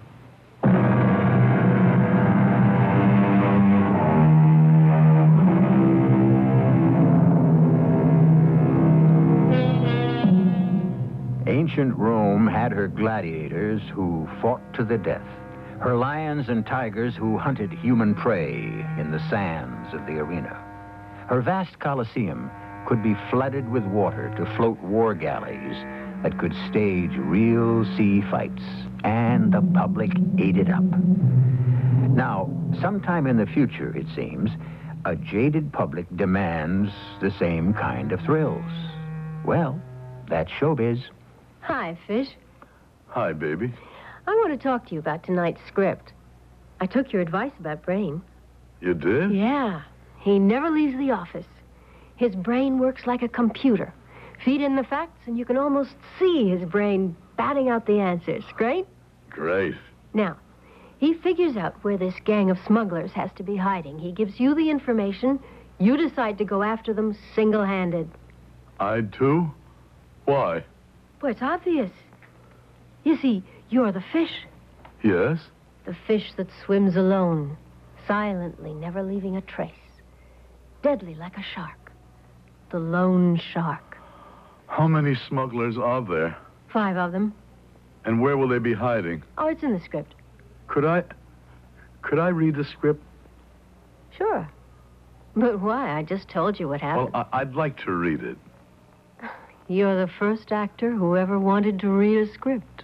S6: Ancient Rome had her gladiators who fought to the death, her lions and tigers who hunted human prey in the sands of the arena. Her vast Colosseum could be flooded with water to float war galleys that could stage real sea fights, and the public ate it up. Now, sometime in the future, it seems, a jaded public demands the same kind of thrills. Well, that's showbiz.
S19: Hi, Fish.
S17: Hi, baby.
S19: I want to talk to you about tonight's script. I took your advice about Brain.
S17: You did?
S19: Yeah. He never leaves the office. His brain works like a computer. Feed in the facts, and you can almost see his brain batting out the answers. Great?
S17: Great.
S19: Now, he figures out where this gang of smugglers has to be hiding. He gives you the information. You decide to go after them single-handed.
S17: I too? Why?
S19: Well, it's obvious. You see, you're the fish.
S17: Yes?
S19: The fish that swims alone, silently, never leaving a trace. Deadly like a shark. The lone shark.
S17: How many smugglers are there?
S19: Five of them.
S17: And where will they be hiding?
S19: Oh, it's in the script.
S17: Could I... Could I read the script?
S19: Sure. But why? I just told you what happened.
S17: Well, I- I'd like to read it.
S19: You're the first actor who ever wanted to read a script.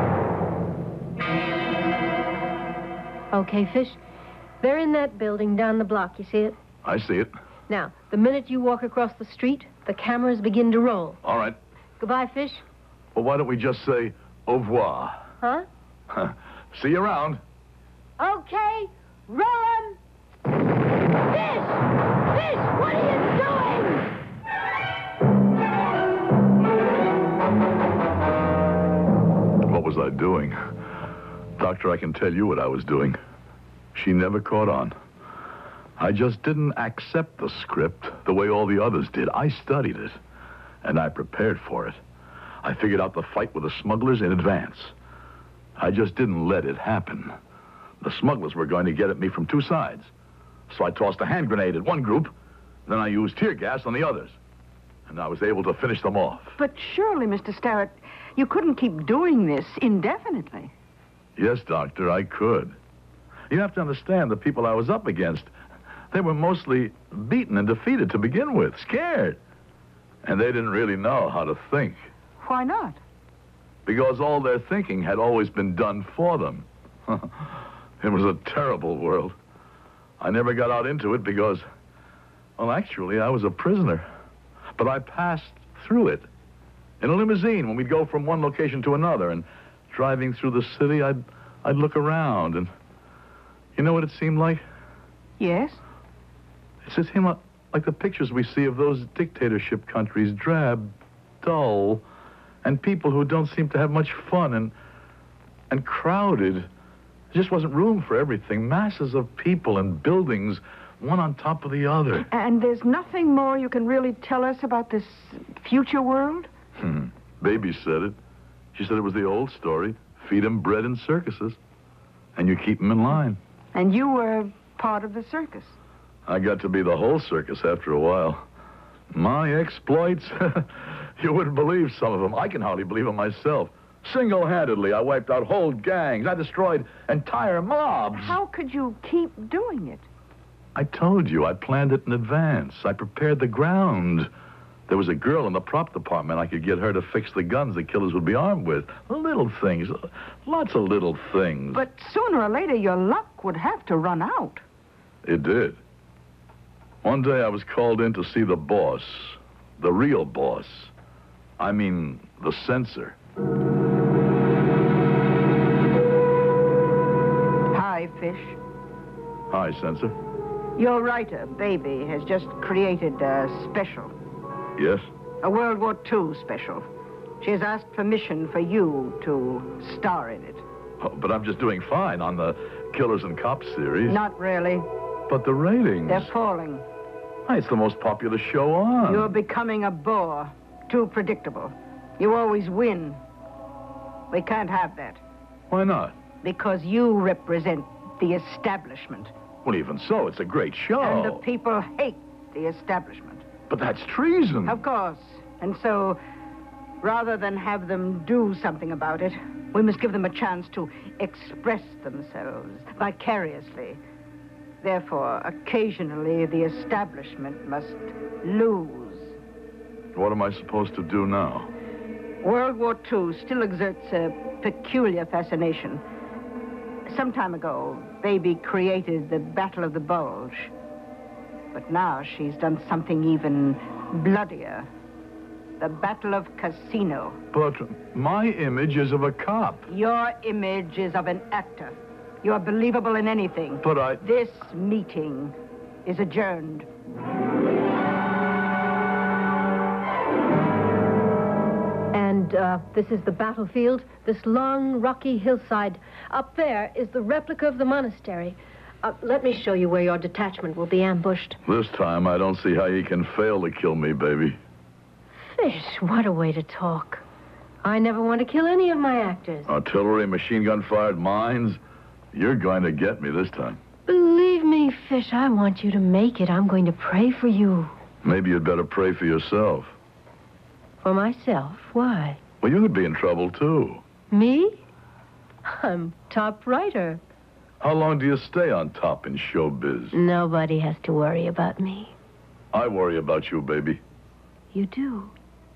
S19: Okay, Fish. They're in that building down the block. You see it?
S17: I see it.
S19: Now, the minute you walk across the street, the cameras begin to roll.
S17: All right.
S19: Goodbye, Fish.
S17: Well, why don't we just say au revoir?
S19: Huh?
S17: See you around.
S19: Okay, roll 'em. Fish! Fish, what are you doing?
S17: What was I doing? Doctor, I can tell you what I was doing. She never caught on. I just didn't accept the script the way all the others did. I studied it, and I prepared for it. I figured out the fight with the smugglers in advance. I just didn't let it happen. The smugglers were going to get at me from two sides. So I tossed a hand grenade at one group, then I used tear gas on the others. And I was able to finish them off.
S5: But surely, Mister Starrett, you couldn't keep doing this indefinitely.
S17: Yes, Doctor, I could. You have to understand the people I was up against. They were mostly beaten and defeated to begin with, scared. And they didn't really know how to think.
S5: Why not?
S17: Because all their thinking had always been done for them. It was a terrible world. I never got out into it because, well, actually, I was a prisoner. But I passed through it in a limousine when we'd go from one location to another. And driving through the city, I'd, I'd look around. And you know what it seemed like?
S5: Yes?
S17: It just seemed like, like the pictures we see of those dictatorship countries, drab, dull, and people who don't seem to have much fun and and crowded. There just wasn't room for everything. Masses of people and buildings, one on top of the other.
S5: And there's nothing more you can really tell us about this future world?
S17: Hmm. Baby said it. She said it was the old story. Feed 'em bread in circuses, and you keep 'em in line.
S5: And you were part of the circus.
S17: I got to be the whole circus after a while. My exploits, you wouldn't believe some of them. I can hardly believe them myself. Single-handedly, I wiped out whole gangs. I destroyed entire mobs.
S18: How could you keep doing it?
S17: I told you, I planned it in advance. I prepared the ground. There was a girl in the prop department. I could get her to fix the guns the killers would be armed with. Little things. Lots of little things.
S18: But sooner or later, your luck would have to run out.
S17: It did. One day I was called in to see the boss. The real boss. I mean, the censor.
S18: Hi, Fish.
S17: Hi, censor.
S18: Your writer, Baby, has just created a special.
S17: Yes?
S18: A World War Two special. She has asked permission for you to star in it.
S17: Oh, but I'm just doing fine on the Killers and Cops series.
S18: Not really.
S17: But the ratings...
S18: They're falling.
S17: It's the most popular show on.
S18: You're becoming a bore. Too predictable. You always win. We can't have that.
S17: Why not?
S18: Because you represent the establishment.
S17: Well, even so, it's a great show.
S18: And the people hate the establishment.
S17: But that's treason.
S18: Of course. And so, rather than have them do something about it, we must give them a chance to express themselves vicariously. Therefore, occasionally, the establishment must lose.
S17: What am I supposed to do now?
S18: World War Two still exerts a peculiar fascination. Some time ago, Baby created the Battle of the Bulge. But now she's done something even bloodier. The Battle of Casino.
S17: But my image is of a cop.
S18: Your image is of an actor. You're believable in anything.
S17: But I...
S18: This meeting is adjourned.
S19: And uh, this is the battlefield, this long, rocky hillside. Up there is the replica of the monastery. Uh, let me show you where your detachment will be ambushed.
S17: This time, I don't see how you can fail to kill me, baby.
S19: Fish, what a way to talk. I never want to kill any of my actors.
S17: Artillery, machine gun-fired mines. You're going to get me this time.
S19: Believe me, Fish, I want you to make it. I'm going to pray for you.
S17: Maybe you'd better pray for yourself.
S19: For myself? Why?
S17: Well, you could be in trouble, too.
S19: Me? I'm top writer.
S17: How long do you stay on top in showbiz?
S19: Nobody has to worry about me.
S17: I worry about you, baby.
S19: You do?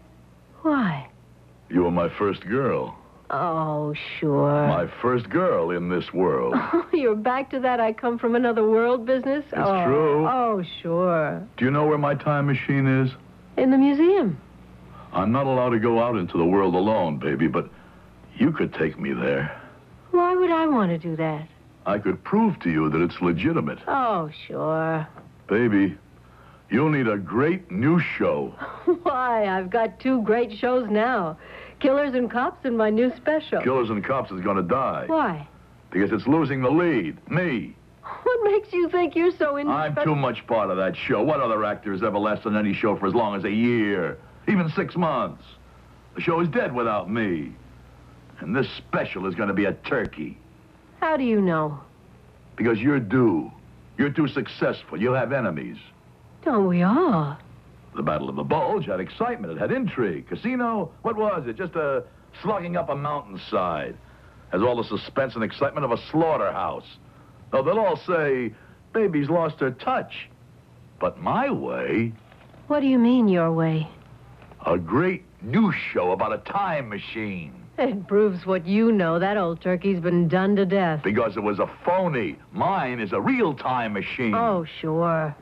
S19: Why?
S17: You were my first girl.
S19: Oh, sure.
S17: My first girl in this world.
S19: Oh, you're back to that I come from another world business?
S17: It's
S19: oh,
S17: true.
S19: Oh, sure.
S17: Do you know where my time machine is?
S19: In the museum.
S17: I'm not allowed to go out into the world alone, baby, but you could take me there.
S19: Why would I want to do that?
S17: I could prove to you that it's legitimate.
S19: Oh, sure.
S17: Baby, you'll need a great new show.
S19: Why? I've got two great shows now. Killers and Cops and my new special.
S17: Killers and Cops is going to die.
S19: Why?
S17: Because it's losing the lead. Me.
S19: What makes you think you're so in...
S17: I'm too much part of that show. What other actor has ever lasted on any show for as long as a year? Even six months. The show is dead without me. And this special is going to be a turkey.
S19: How do you know?
S17: Because you're due. You're too successful. You'll have enemies.
S19: Don't we all?
S17: The Battle of the Bulge had excitement. It had intrigue. Casino, what was it? Just a slugging up a mountainside. Has all the suspense and excitement of a slaughterhouse. Though they'll all say, Baby's lost her touch. But my way...
S19: What do you mean, your way?
S17: A great new show about a time machine.
S19: It proves what you know. That old turkey's been done to death.
S17: Because it was a phony. Mine is a real time machine.
S19: Oh, sure.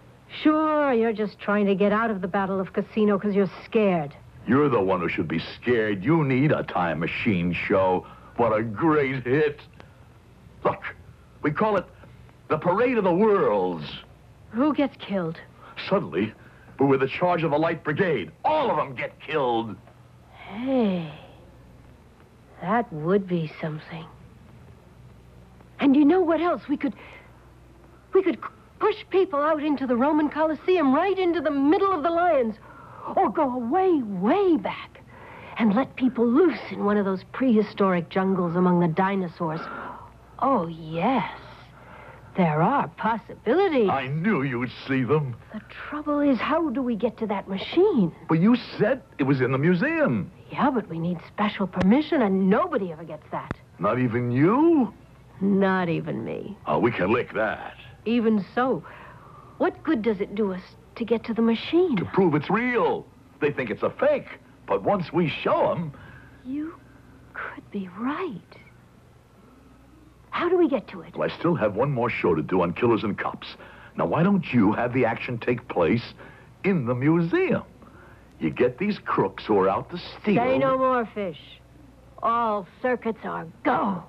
S19: Sure, you're just trying to get out of the Battle of Casino because you're scared.
S17: You're the one who should be scared. You need a time machine show. What a great hit. Look, we call it the Parade of the Worlds.
S19: Who gets killed?
S17: Suddenly, we're with the charge of the Light Brigade. All of them get killed.
S19: Hey, that would be something. And you know what else? We could... We could push people out into the Roman Colosseum, right into the middle of the lions. Or go way, way back and let people loose in one of those prehistoric jungles among the dinosaurs. Oh, yes. There are possibilities.
S17: I knew you'd see them.
S19: The trouble is, how do we get to that machine?
S17: Well, you said it was in the museum.
S19: Yeah, but we need special permission, and nobody ever gets that.
S11: Not even you?
S19: Not even me.
S11: Oh, we can lick that.
S19: Even so, what good does it do us to get to the machine?
S11: To prove it's real. They think it's a fake. But once we show them...
S19: You could be right. How do we get to it?
S11: Well, I still have one more show to do on killers and cops. Now, why don't you have the action take place in the museum? You get these crooks who are out to steal...
S19: Say no more, Fish. All circuits are go.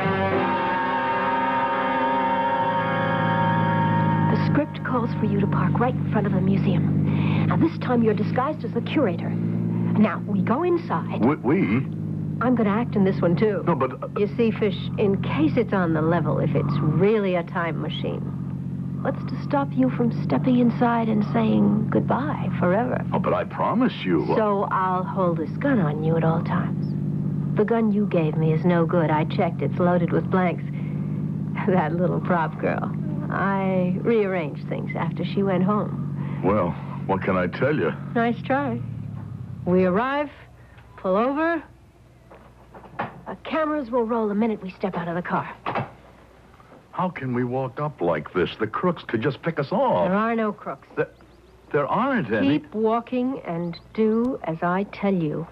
S19: The script calls for you to park right in front of the museum. Now, this time you're disguised as the curator. Now, we go inside.
S11: We? we?
S19: I'm going to act in this one, too.
S11: No, but... Uh,
S19: you see, Fish, in case it's on the level, if it's really a time machine, what's to stop you from stepping inside and saying goodbye forever?
S11: Oh, but I promise you... Uh...
S19: So I'll hold this gun on you at all times. The gun you gave me is no good. I checked. It's loaded with blanks. That little prop girl. I rearranged things after she went home.
S11: Well, what can I tell you?
S19: Nice try. We arrive, pull over. The cameras will roll the minute we step out of the car.
S11: How can we walk up like this? The crooks could just pick us off.
S19: There are no crooks.
S11: There, there aren't any.
S19: Keep walking and do as I tell you.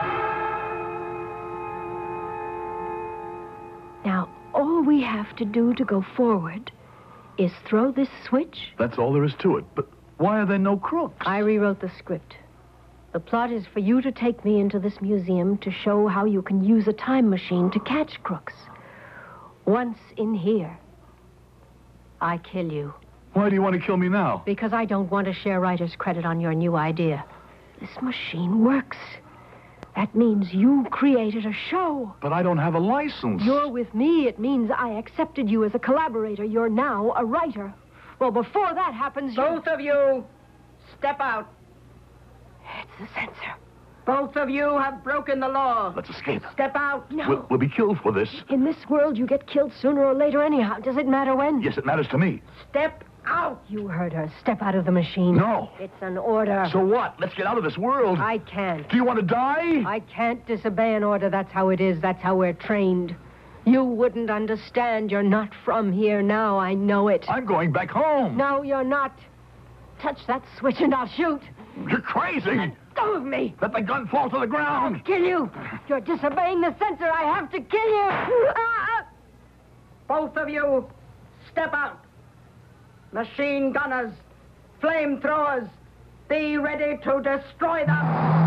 S19: Now, all we have to do to go forward is throw this switch.
S11: That's all there is to it. But why are there no crooks?
S19: I rewrote the script. The plot is for you to take me into this museum to show how you can use a time machine to catch crooks. Once in here, I kill you.
S11: Why do you want to kill me now?
S19: Because I don't want to share writer's credit on your new idea. This machine works. That means you created a show.
S11: But I don't have a license.
S19: You're with me. It means I accepted you as a collaborator. You're now a writer. Well, before that happens,
S18: Both
S19: you...
S18: of you, step out.
S19: It's the censor.
S18: Both of you have broken the law.
S11: Let's escape.
S18: Step out.
S19: No.
S11: We'll, we'll be killed for this.
S19: In this world, you get killed sooner or later anyhow. Does it matter when?
S11: Yes, it matters to me.
S18: Step out.
S19: You heard her. Step out of the machine.
S11: No.
S19: It's an order.
S11: So what? Let's get out of this world.
S19: I can't.
S11: Do you want to die?
S19: I can't disobey an order. That's how it is. That's how we're trained. You wouldn't understand. You're not from here now. I know it.
S11: I'm going back home.
S19: No, you're not. Touch that switch and I'll shoot.
S11: You're crazy.
S19: Let go of me.
S11: Let the gun fall to the ground.
S19: I'll kill you. You're disobeying the censor. I have to kill you.
S18: Both of you, step out. Machine gunners, flamethrowers, be ready to destroy them.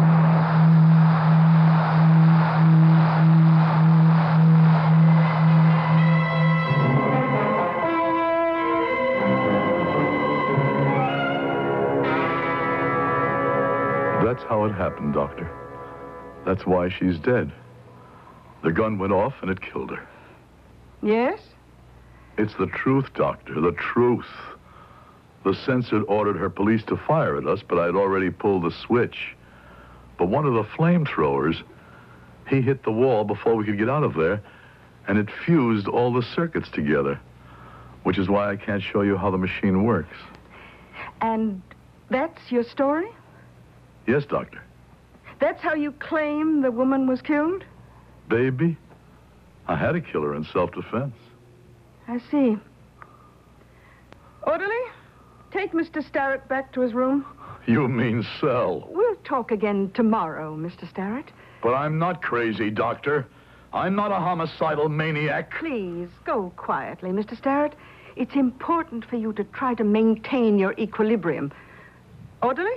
S17: That's how it happened, Doctor. That's why she's dead. The gun went off and it killed her.
S18: Yes?
S17: It's the truth, Doctor, the truth. The censor ordered her police to fire at us, but I'd already pulled the switch. But one of the flamethrowers, he hit the wall before we could get out of there, and it fused all the circuits together, which is why I can't show you how the machine works.
S5: And that's your story?
S17: Yes, Doctor.
S5: That's how you claim the woman was killed?
S17: Baby, I had to kill her in self-defense.
S5: I see. Orderly, take Mister Starrett back to his room.
S17: You mean cell.
S5: We'll talk again tomorrow, Mister Starrett.
S11: But I'm not crazy, Doctor. I'm not a homicidal maniac.
S5: Please, go quietly, Mister Starrett. It's important for you to try to maintain your equilibrium. Orderly?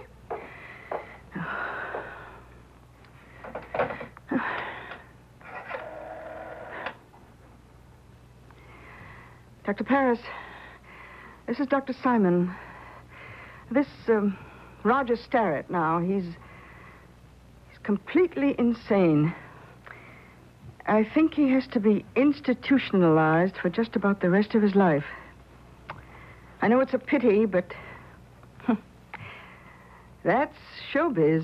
S5: Doctor Paris, this is Doctor Simon. This, um, Roger Starrett now, he's... he's completely insane. I think he has to be institutionalized for just about the rest of his life. I know it's a pity, but... that's showbiz.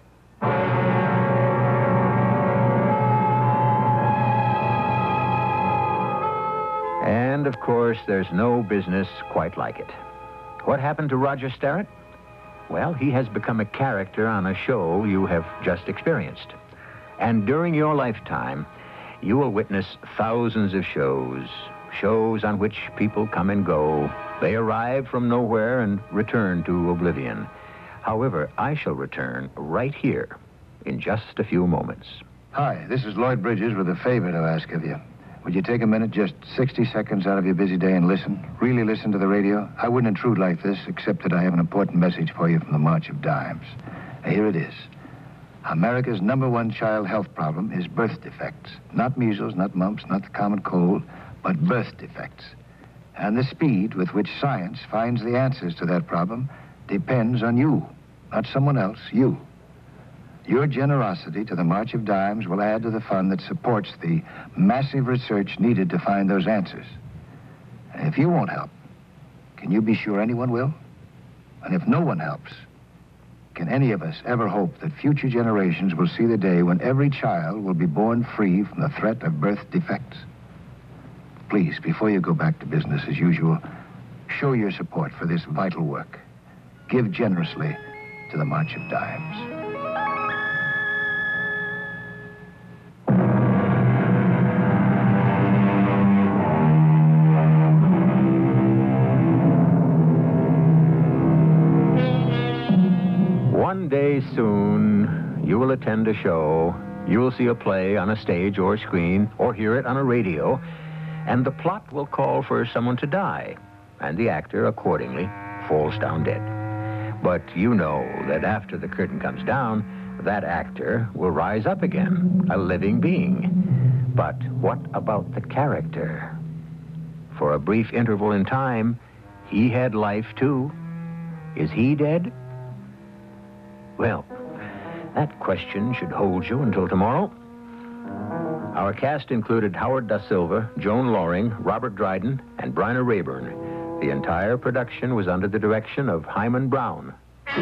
S6: And, of course, there's no business quite like it. What happened to Roger Starrett? Well, he has become a character on a show you have just experienced. And during your lifetime, you will witness thousands of shows, shows on which people come and go. They arrive from nowhere and return to oblivion. However, I shall return right here in just a few moments.
S8: Hi, this is Lloyd Bridges with a favor to ask of you. Would you take a minute, just sixty seconds out of your busy day and listen? Really listen to the radio? I wouldn't intrude like this, except that I have an important message for you from the March of Dimes. Now, here it is. America's number one child health problem is birth defects. Not measles, not mumps, not the common cold, but birth defects. And the speed with which science finds the answers to that problem depends on you, not someone else, you. Your generosity to the March of Dimes will add to the fund that supports the massive research needed to find those answers. And if you won't help, can you be sure anyone will? And if no one helps, can any of us ever hope that future generations will see the day when every child will be born free from the threat of birth defects? Please, before you go back to business as usual, show your support for this vital work. Give generously to the March of Dimes.
S6: One day soon, you will attend a show, you will see a play on a stage or screen, or hear it on a radio, and the plot will call for someone to die, and the actor, accordingly, falls down dead. But you know that after the curtain comes down, that actor will rise up again, a living being. But what about the character? For a brief interval in time, he had life too. Is he dead? Well, that question should hold you until tomorrow. Our cast included Howard Da Silva, Joan Loring, Robert Dryden, and Bryna Rayburn. The entire production was under the direction of Hyman Brown.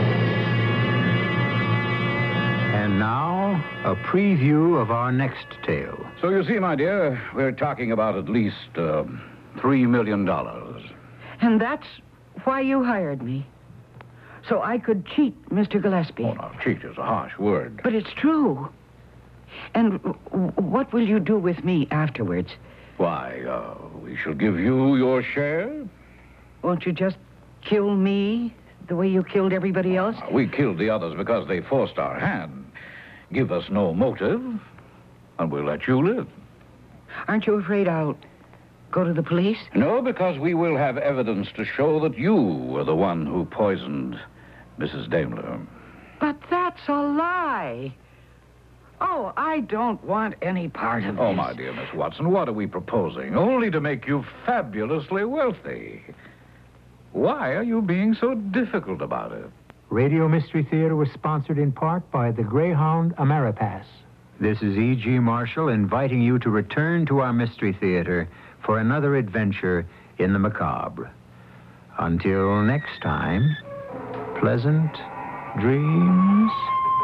S6: And now, a preview of our next tale.
S9: So you see, my dear, we're talking about at least uh, three million dollars.
S10: And that's why you hired me. So I could cheat Mister Gillespie.
S9: Oh, no, cheat is a harsh word.
S10: But it's true. And w- what will you do with me afterwards?
S9: Why, uh, we shall give you your share.
S10: Won't you just kill me the way you killed everybody else?
S9: We killed the others because they forced our hand. Give us no motive, and we'll let you live.
S10: Aren't you afraid I'll go to the police?
S9: No, because we will have evidence to show that you were the one who poisoned Missus Daimler.
S10: But that's a lie. Oh, I don't want any part of
S9: Oh,
S10: this.
S9: my dear Miss Watson, what are we proposing? Only to make you fabulously wealthy. Why are you being so difficult about it?
S24: Radio Mystery Theater was sponsored in part by the Greyhound Ameripass.
S6: This is E G. Marshall inviting you to return to our Mystery Theater for another adventure in the macabre. Until next time, pleasant dreams.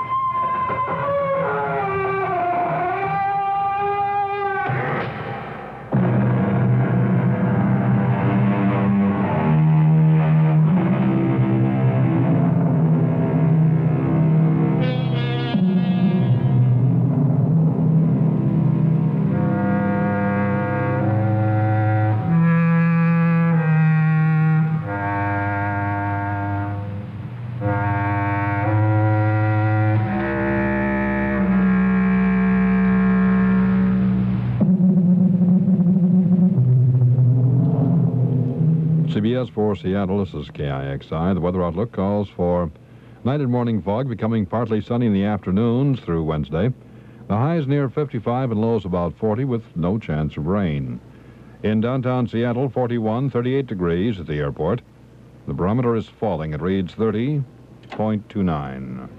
S1: C B S for Seattle, this is K I X I. The weather outlook calls for night and morning fog becoming partly sunny in the afternoons through Wednesday. The highs near fifty-five and lows about forty with no chance of rain. In downtown Seattle, forty-one, thirty-eight degrees at the airport. The barometer is falling. It reads thirty point two nine.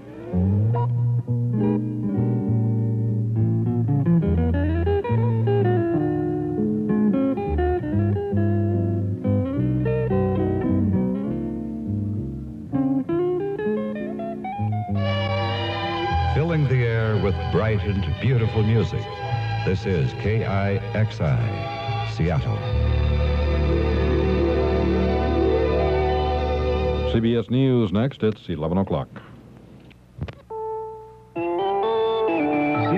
S25: Filling the air with bright and beautiful music. This is K I X I, Seattle.
S1: C B S News next. It's eleven o'clock.
S7: C B S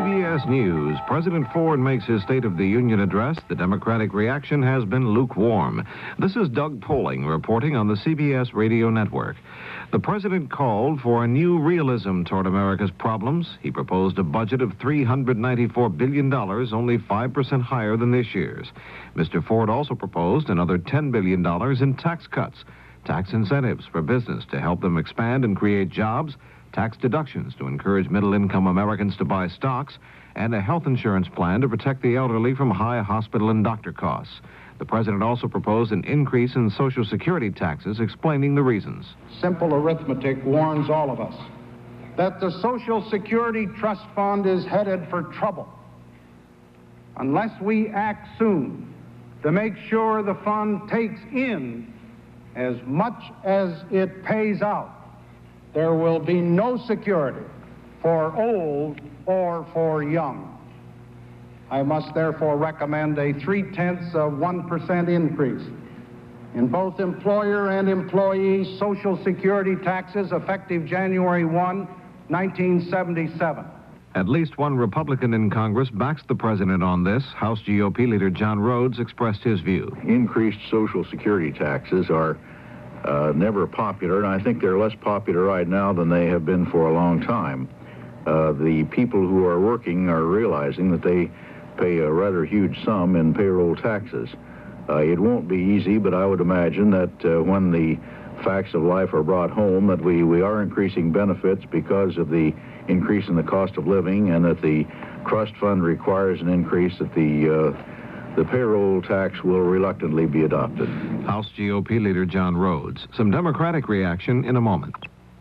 S2: News. President Ford makes his State of the Union address. The Democratic reaction has been lukewarm. This is Doug Poling reporting on the C B S radio network. The president called for a new realism toward America's problems. He proposed a budget of three hundred ninety-four billion dollars, only five percent higher than this year's. Mister Ford also proposed another ten billion dollars in tax cuts, tax incentives for business to help them expand and create jobs, tax deductions to encourage middle-income Americans to buy stocks, and a health insurance plan to protect the elderly from high hospital and doctor costs. The president also proposed an increase in Social Security taxes, explaining the reasons.
S4: Simple arithmetic warns all of us that the Social Security Trust Fund is headed for trouble. Unless we act soon to make sure the fund takes in as much as it pays out, there will be no security for old or for young. I must therefore recommend a three-tenths of one percent increase in both employer and employee Social Security taxes effective January first, nineteen seventy-seven.
S2: At least one Republican in Congress backs the president on this. House G O P leader John Rhodes expressed his view.
S15: Increased Social Security taxes are uh, never popular, and I think they're less popular right now than they have been for a long time. Uh, the people who are working are realizing that they pay a rather huge sum in payroll taxes. Uh, it won't be easy, but I would imagine that uh, when the facts of life are brought home, that we, we are increasing benefits because of the increase in the cost of living, and that the trust fund requires an increase, that the, uh, the payroll tax will reluctantly be adopted.
S2: House G O P leader John Rhodes. Some Democratic reaction in a moment.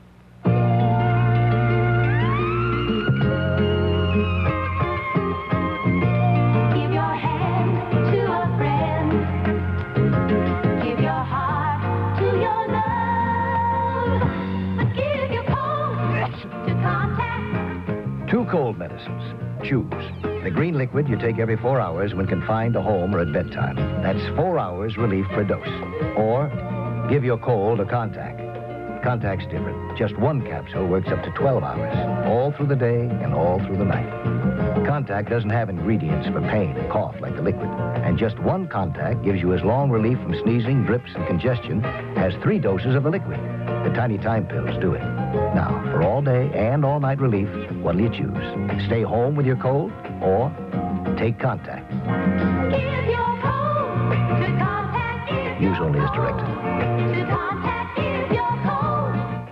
S12: Two cold medicines. Choose. The green liquid you take every four hours when confined to home or at bedtime. That's four hours relief per dose. Or give your cold a Contact. Contact's different. Just one capsule works up to twelve hours, all through the day and all through the night. Contact doesn't have ingredients for pain and cough like the liquid. And just one Contact gives you as long relief from sneezing, drips, and congestion as three doses of the liquid. The tiny time pills do it. Now, for all day and all night relief, what'll you choose? Stay home with your cold or take Contact?
S3: Give your cold to Contact.
S12: Use only as directed.
S3: To Contact, give your cold.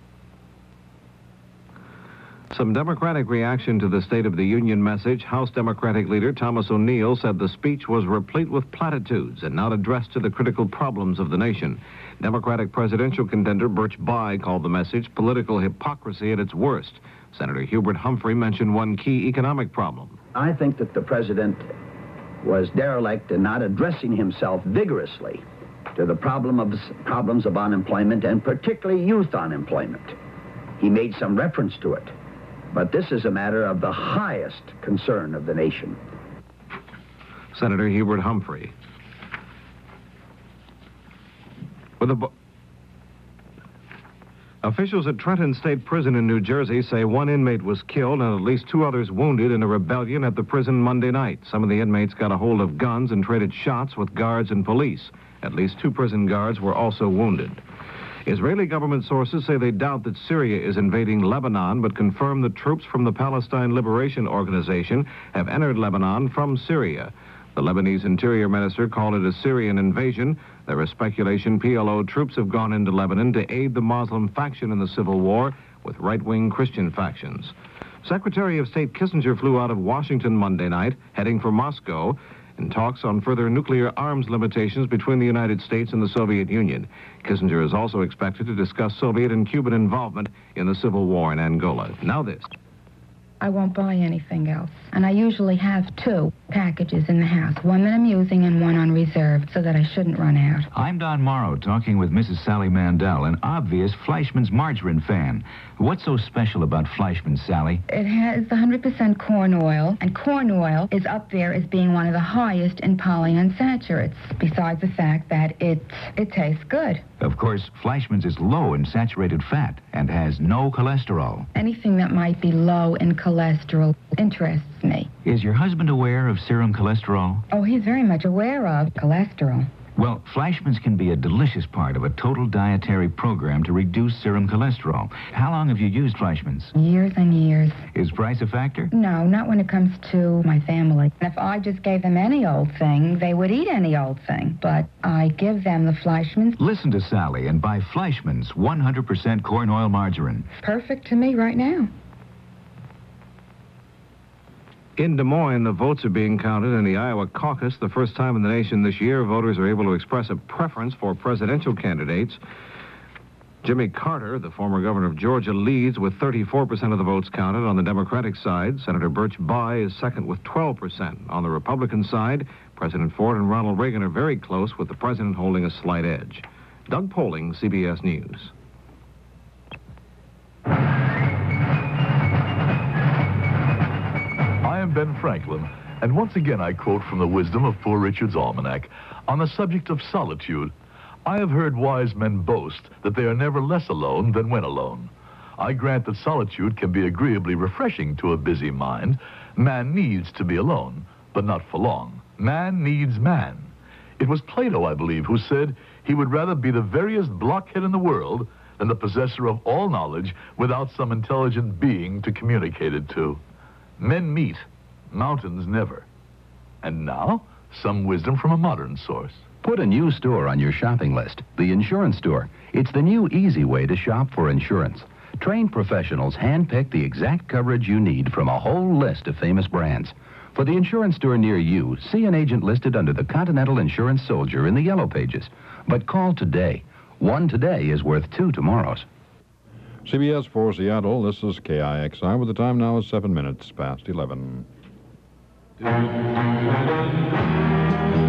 S2: Some Democratic reaction to the State of the Union message. House Democratic leader Thomas O'Neill said the speech was replete with platitudes and not addressed to the critical problems of the nation. Democratic presidential contender Birch Bayh called the message political hypocrisy at its worst. Senator Hubert Humphrey mentioned one key economic problem.
S16: I think that the president was derelict in not addressing himself vigorously to the problem of problems of unemployment, and particularly youth unemployment. He made some reference to it, but this is a matter of the highest concern of the nation.
S2: Senator Hubert Humphrey. With a Officials at Trenton State Prison in New Jersey say one inmate was killed and at least two others wounded in a rebellion at the prison Monday night. Some of the inmates got a hold of guns and traded shots with guards and police. At least two prison guards were also wounded. Israeli government sources say they doubt that Syria is invading Lebanon, but confirm that troops from the Palestine Liberation Organization have entered Lebanon from Syria. The Lebanese Interior Minister called it a Syrian invasion. There is speculation P L O troops have gone into Lebanon to aid the Muslim faction in the civil war with right-wing Christian factions. Secretary of State Kissinger flew out of Washington Monday night, heading for Moscow, in talks on further nuclear arms limitations between the United States and the Soviet Union. Kissinger is also expected to discuss Soviet and Cuban involvement in the civil war in Angola. Now this.
S20: I won't buy anything else. And I usually have two packages in the house, one that I'm using and one on reserve, so that I shouldn't run out.
S26: I'm Don Morrow, talking with Missus Sally Mandel, an obvious Fleischmann's margarine fan. What's so special about Fleischmann's, Sally?
S20: It has one hundred percent corn oil, and corn oil is up there as being one of the highest in polyunsaturates, besides the fact that it, it tastes good.
S26: Of course, Fleischmann's is low in saturated fat and has no cholesterol.
S20: Anything that might be low in cholesterol cholesterol interests me.
S26: Is your husband aware of serum cholesterol?
S20: Oh, he's very much aware of cholesterol.
S26: Well, Fleischmann's can be a delicious part of a total dietary program to reduce serum cholesterol. How long have you used Fleischmann's?
S20: Years and years.
S26: Is price a factor?
S20: No, not when it comes to my family. If I just gave them any old thing, they would eat any old thing. But I give them the Fleischmann's.
S26: Listen to Sally and buy Fleischmann's one hundred percent corn oil margarine.
S20: Perfect to me right now.
S2: In Des Moines, the votes are being counted in the Iowa caucus. The first time in the nation this year, voters are able to express a preference for presidential candidates. Jimmy Carter, the former governor of Georgia, leads with thirty-four percent of the votes counted on the Democratic side. Senator Birch Bayh is second with twelve percent. On the Republican side, President Ford and Ronald Reagan are very close, with the president holding a slight edge. Doug Poling, C B S News.
S17: I am Ben Franklin, and once again I quote from the wisdom of Poor Richard's Almanac on the subject of solitude. I have heard wise men boast that they are never less alone than when alone. I grant that solitude can be agreeably refreshing to a busy mind. Man needs to be alone, but not for long. Man needs man. It was Plato, I believe, who said he would rather be the veriest blockhead in the world than the possessor of all knowledge without some intelligent being to communicate it to. Men meet, mountains never. And now, some wisdom from a modern source.
S13: Put a new store on your shopping list, the Insurance Store. It's the new easy way to shop for insurance. Trained professionals handpick the exact coverage you need from a whole list of famous brands. For the Insurance Store near you, see an agent listed under the Continental Insurance Soldier in the Yellow Pages. But call today. One today is worth two tomorrows.
S1: C B S for Seattle, this is K I X I, with the time now is seven minutes past eleven.